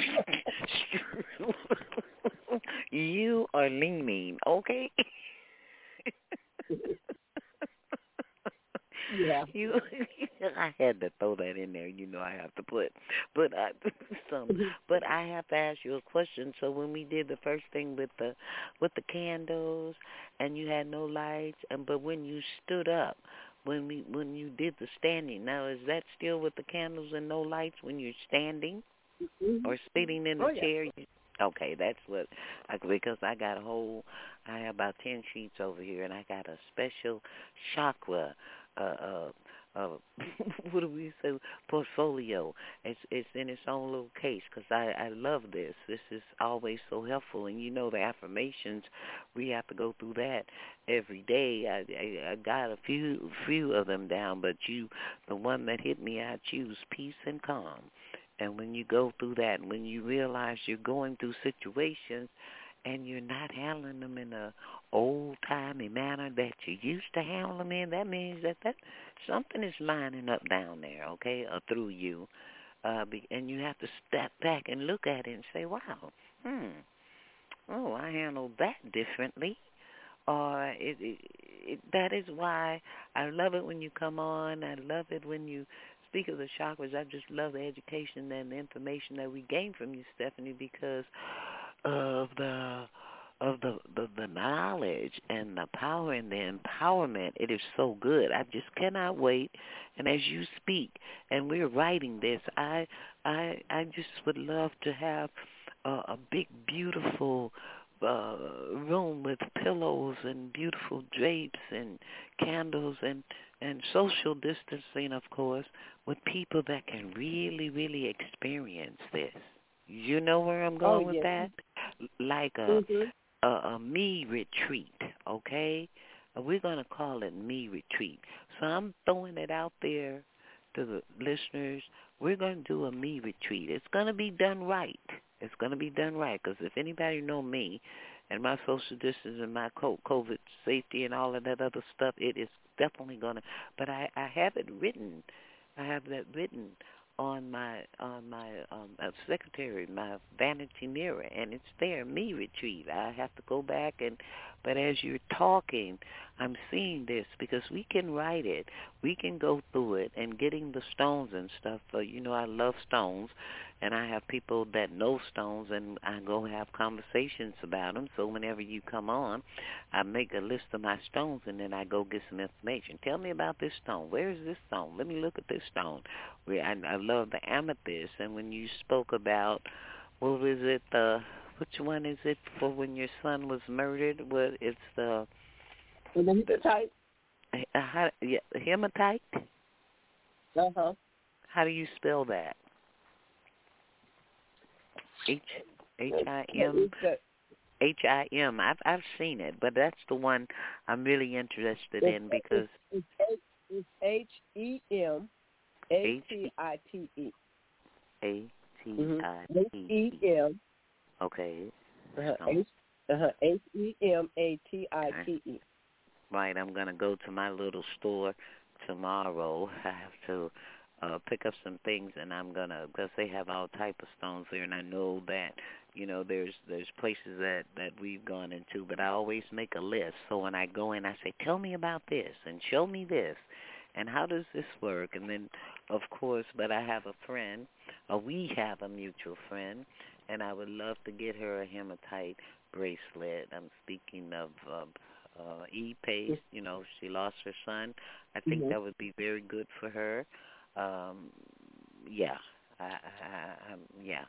You are leaning, okay? Yeah. I had to throw that in there. I have to put, but I have to ask you a question. So when we did the first thing with the candles, and you had no lights, but when you stood up, when you did the standing, now is that still with the candles and no lights when you're standing or sitting in the chair? Okay, that's what, because I got I have about 10 sheets over here, and I got a special chakra, what do we say, portfolio. It's in its own little case, because I love this. This is always so helpful, and the affirmations, we have to go through that every day. I got a few of them down, but the one that hit me, I choose peace and calm. And when you go through that, when you realize you're going through situations and you're not handling them in a old-timey manner that you used to handle them in, that means that something is lining up down there, okay, or through you. And you have to step back and look at it and say, wow, I handled that differently. Or that is why I love it when you come on. I love it when you speak of the chakras. I just love the education and the information that we gain from you, Stephanie, because of the knowledge and the power and the empowerment. It is so good. I just cannot wait. And as you speak, and we're writing this, I just would love to have a big, beautiful room with pillows and beautiful drapes and candles and social distancing, of course, with people that can really, really experience this. You know where I'm going with that? Like a me retreat, okay? We're going to call it me retreat. So I'm throwing it out there to the listeners. We're going to do a me retreat. It's going to be done right. It's going to be done right, because if anybody know me and my social distance and my COVID safety and all of that other stuff, it is definitely going to. But I have it written. I have that written on my secretary, my vanity mirror, and it's there, me retreat. I have to go back but as you're talking, I'm seeing this, because we can write it, we can go through it, and getting the stones and stuff. I love stones, and I have people that know stones, and I go have conversations about them. So whenever you come on, I make a list of my stones, and then I go get some information. Tell me about this stone. Where is this stone? Let me look at this stone. I love the amethyst. And when you spoke about, what was it, which one is it for when your son was murdered? It's the hematite. Hematite? Uh-huh. How do you spell that? H-I-M? H-I-M. I've seen it, but that's the one I'm really interested in, because it's H-E-M. A-T-I-T-E. A-T-I-T-E. H-E-M. Okay. H-E-M-A-T-I-T-E. Right, I'm going to go to my little store tomorrow. I have to pick up some things, and I'm going to, because they have all type of stones there, and I know that, there's places that we've gone into, but I always make a list. So when I go in, I say, tell me about this, and show me this. And how does this work? And then, of course, but I have a friend, we have a mutual friend, and I would love to get her a hematite bracelet. I'm speaking of E-Pace. She lost her son. I think that would be very good for her. Yeah.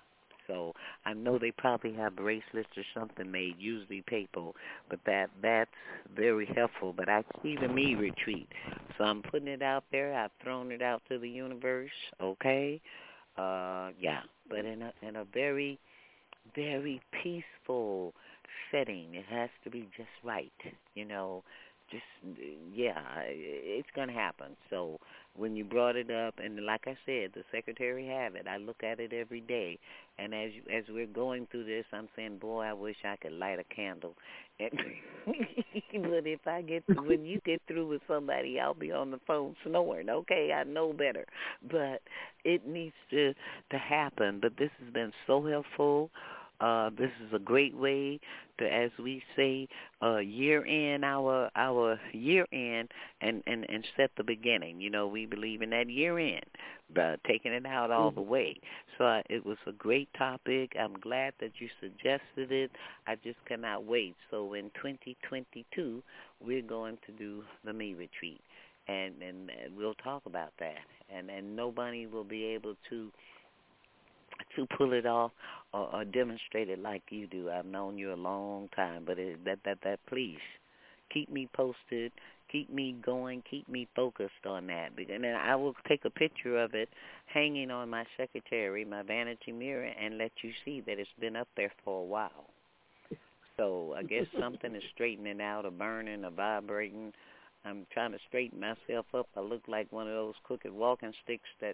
So I know they probably have bracelets or something made, usually paper, but that's very helpful. But I see the Me Retreat, so I'm putting it out there. I've thrown it out to the universe. Okay, yeah, but in a very, very peaceful setting. It has to be just right, just, yeah, it's going to happen. So when you brought it up, and like I said, the secretary have it. I look at it every day, and as we're going through this, I'm saying, boy, I wish I could light a candle. And but when you get through with somebody, I'll be on the phone snoring. Okay, I know better, but it needs to happen. But this has been so helpful. This is a great way to, as we say, year in our year end and set the beginning. We believe in that year end, but taking it out all the way. So it was a great topic. I'm glad that you suggested it. I just cannot wait. So in 2022, we're going to do the Me Retreat, and we'll talk about that. And nobody will be able to pull it off or demonstrate it like you do. I've known you a long time, but that please keep me posted, keep me going, keep me focused on that. And then I will take a picture of it hanging on my secretary, my vanity mirror, and let you see that it's been up there for a while. So I guess something is straightening out or burning or vibrating. I'm trying to straighten myself up. I look like one of those crooked walking sticks that,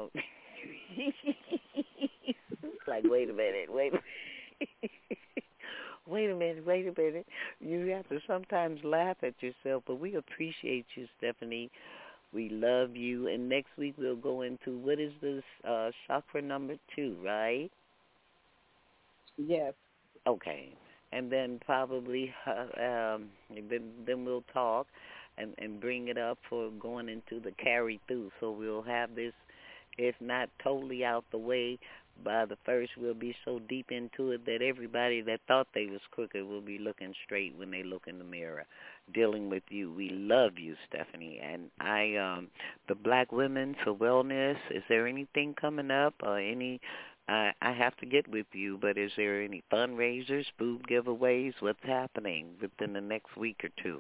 like, wait a minute. Wait a minute. You have to sometimes laugh at yourself, but we appreciate you, Stephanie. We love you. And next week we'll go into, what is this, chakra number 2, right? Yes. Okay. And then probably then we'll talk and bring it up for going into the carry through. So we'll have this, if not totally out the way, by the first we'll be so deep into it that everybody that thought they was crooked will be looking straight when they look in the mirror, dealing with you. We love you, Stephanie. And the Black Women for Wellness, is there anything coming up or any, I have to get with you, but is there any fundraisers, food giveaways? What's happening within the next week or two?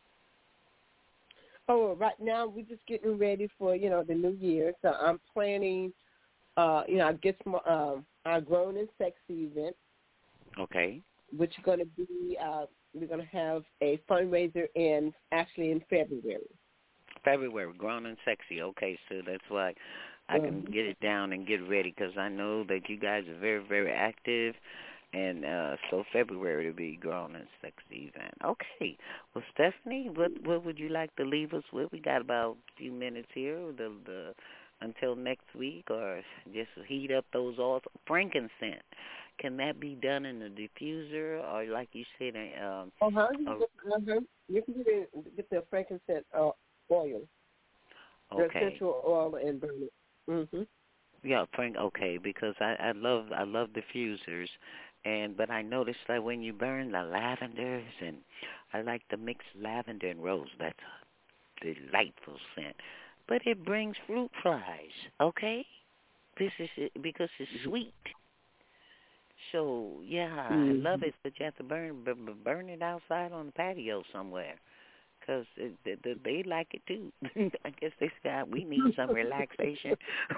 Oh, right now we're just getting ready for, the new year. So I'm planning, I guess our Grown and Sexy event. Okay. Which is going to be, we're going to have a fundraiser in February. February, Grown and Sexy. Okay, so that's why I can get it down and get ready, because I know that you guys are very, very active. And so February to be Grown and Sexy event. Okay. Well, Stephanie, what would you like to leave us with? We got about a few minutes here until next week, or just heat up those oils. Frankincense, can that be done in a diffuser, or like you said? You can get the frankincense oil, the essential oil, and burn it. Mm-hmm. Yeah, okay, because I love diffusers. But I noticed that when you burn the lavenders, and I like to mix lavender and rose. That's a delightful scent. But it brings fruit flies, okay? This is because it's sweet. So, yeah, I love it, but you have to burn it outside on the patio somewhere, because they like it too. I guess we need some relaxation.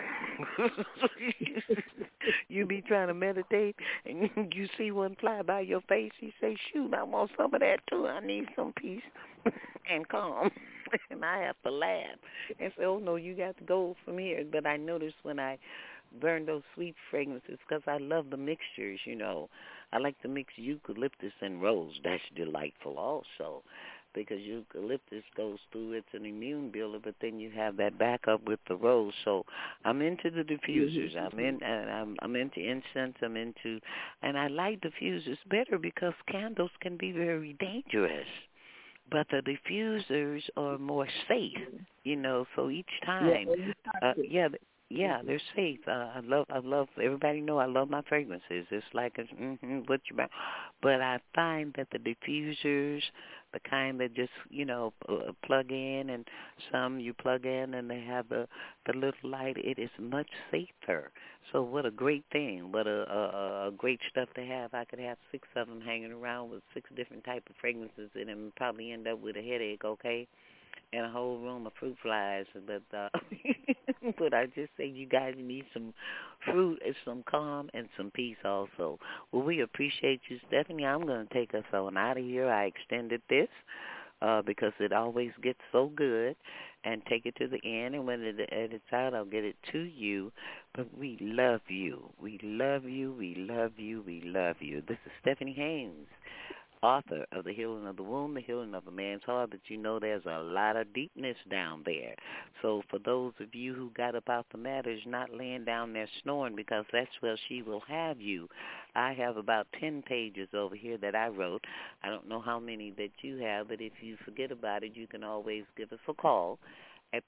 You be trying to meditate, and you see one fly by your face. You say, shoot, I want some of that too. I need some peace and calm. And I have to laugh and say, oh, no, you got to go from here. But I noticed when I burn those sweet fragrances, because I love the mixtures, I like to mix eucalyptus and rose. That's delightful also, because eucalyptus goes through, it's an immune builder, but then you have that backup with the rose. So I'm into the diffusers. I'm into incense. And I like diffusers better because candles can be very dangerous. But the diffusers are more safe, so each time, Yeah, they're safe. I love. Everybody know I love my fragrances. It's like what you about. But I find that the diffusers, the kind that just plug in, and some you plug in and they have the little light. It is much safer. So what a great thing. What a great stuff to have. I could have 6 of them hanging around with 6 different type of fragrances in them, and probably end up with a headache. Okay. And a whole room of fruit flies, but but I just say you guys need some fruit and some calm and some peace also. Well, we appreciate you, Stephanie. I'm going to take us on out of here. I extended this because it always gets so good, and take it to the end, and when it edits out, I'll get it to you. But we love you. We love you. We love you. We love you. This is Stephanie Haynes, author of The Healing of the Womb, The Healing of a Man's Heart, but you know there's a lot of deepness down there. So for those of you who got about the matters, not laying down there snoring, because that's where she will have you. I have about 10 pages over here that I wrote. I don't know how many that you have, but if you forget about it, you can always give us a call at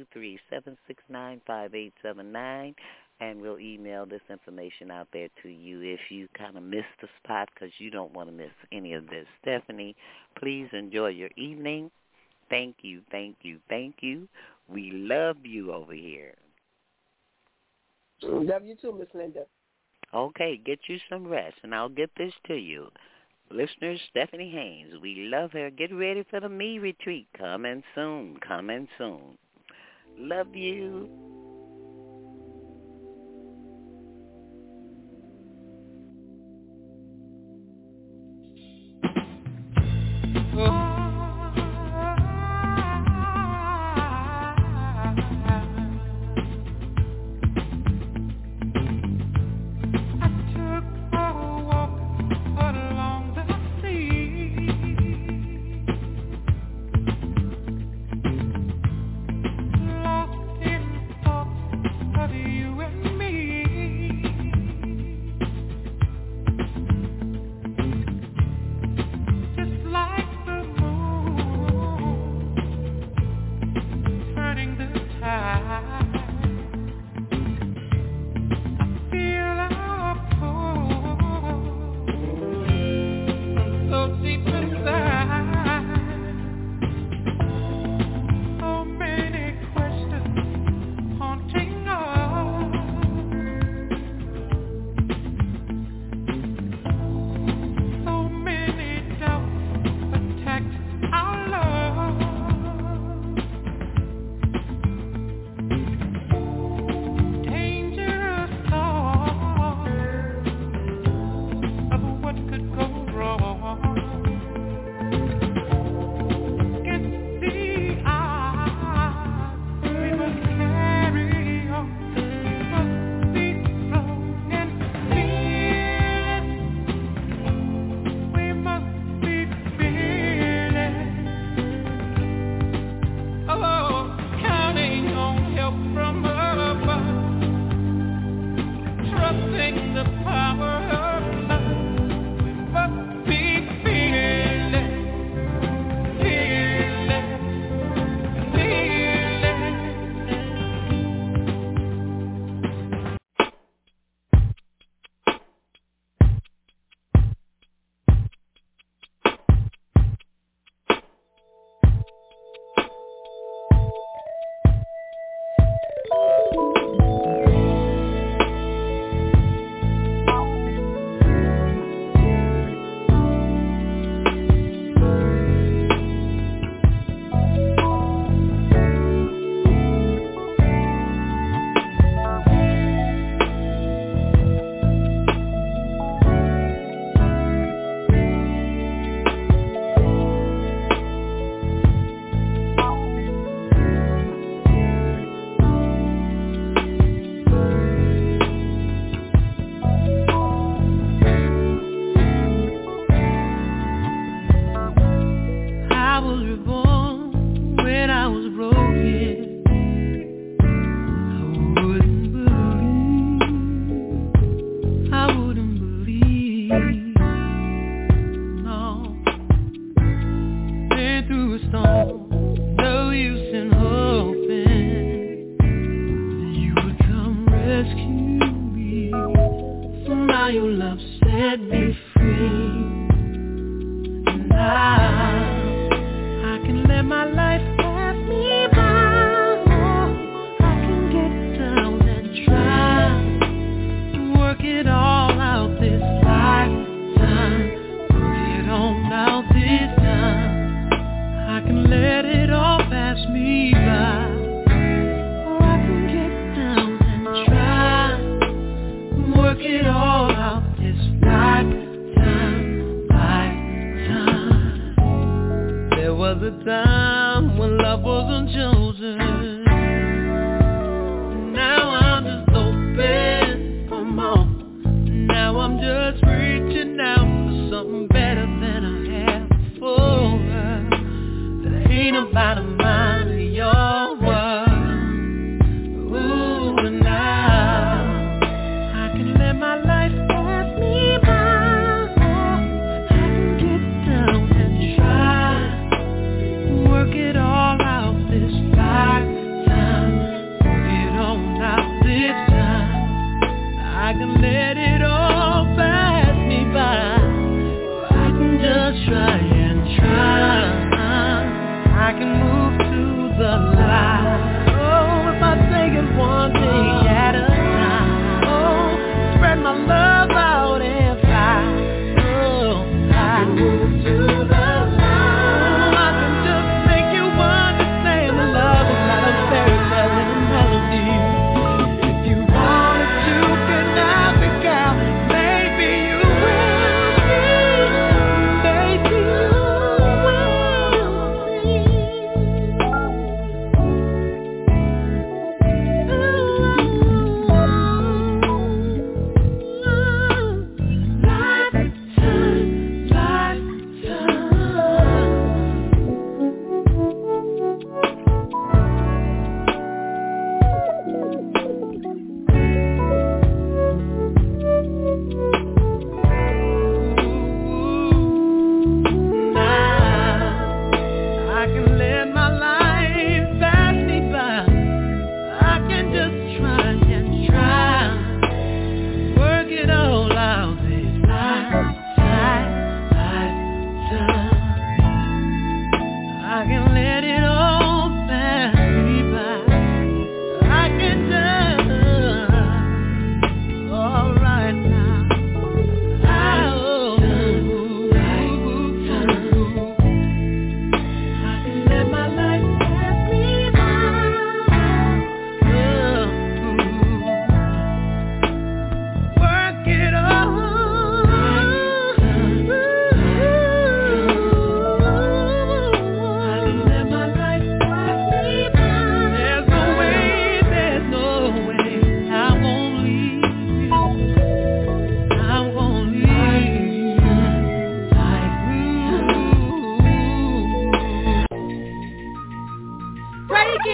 323-769-5879. And we'll email this information out there to you if you kind of missed the spot, because you don't want to miss any of this. Stephanie, please enjoy your evening. Thank you, thank you, thank you. We love you over here. Love you too, Miss Linda. Okay, get you some rest, and I'll get this to you. Listeners, Stephanie Haynes, we love her. Get ready for the Me Retreat. Coming soon, coming soon. Love you.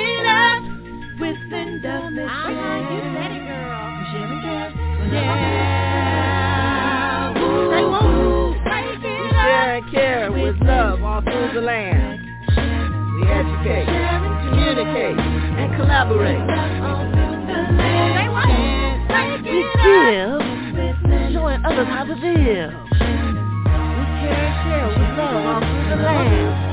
it up with Linda Michelle. You said it, girl. Yeah. Say woo. We share and care with love all through the land. We educate, communicate, and collaborate. Say what? We give, showing others how to live. We care and share with love all through the land.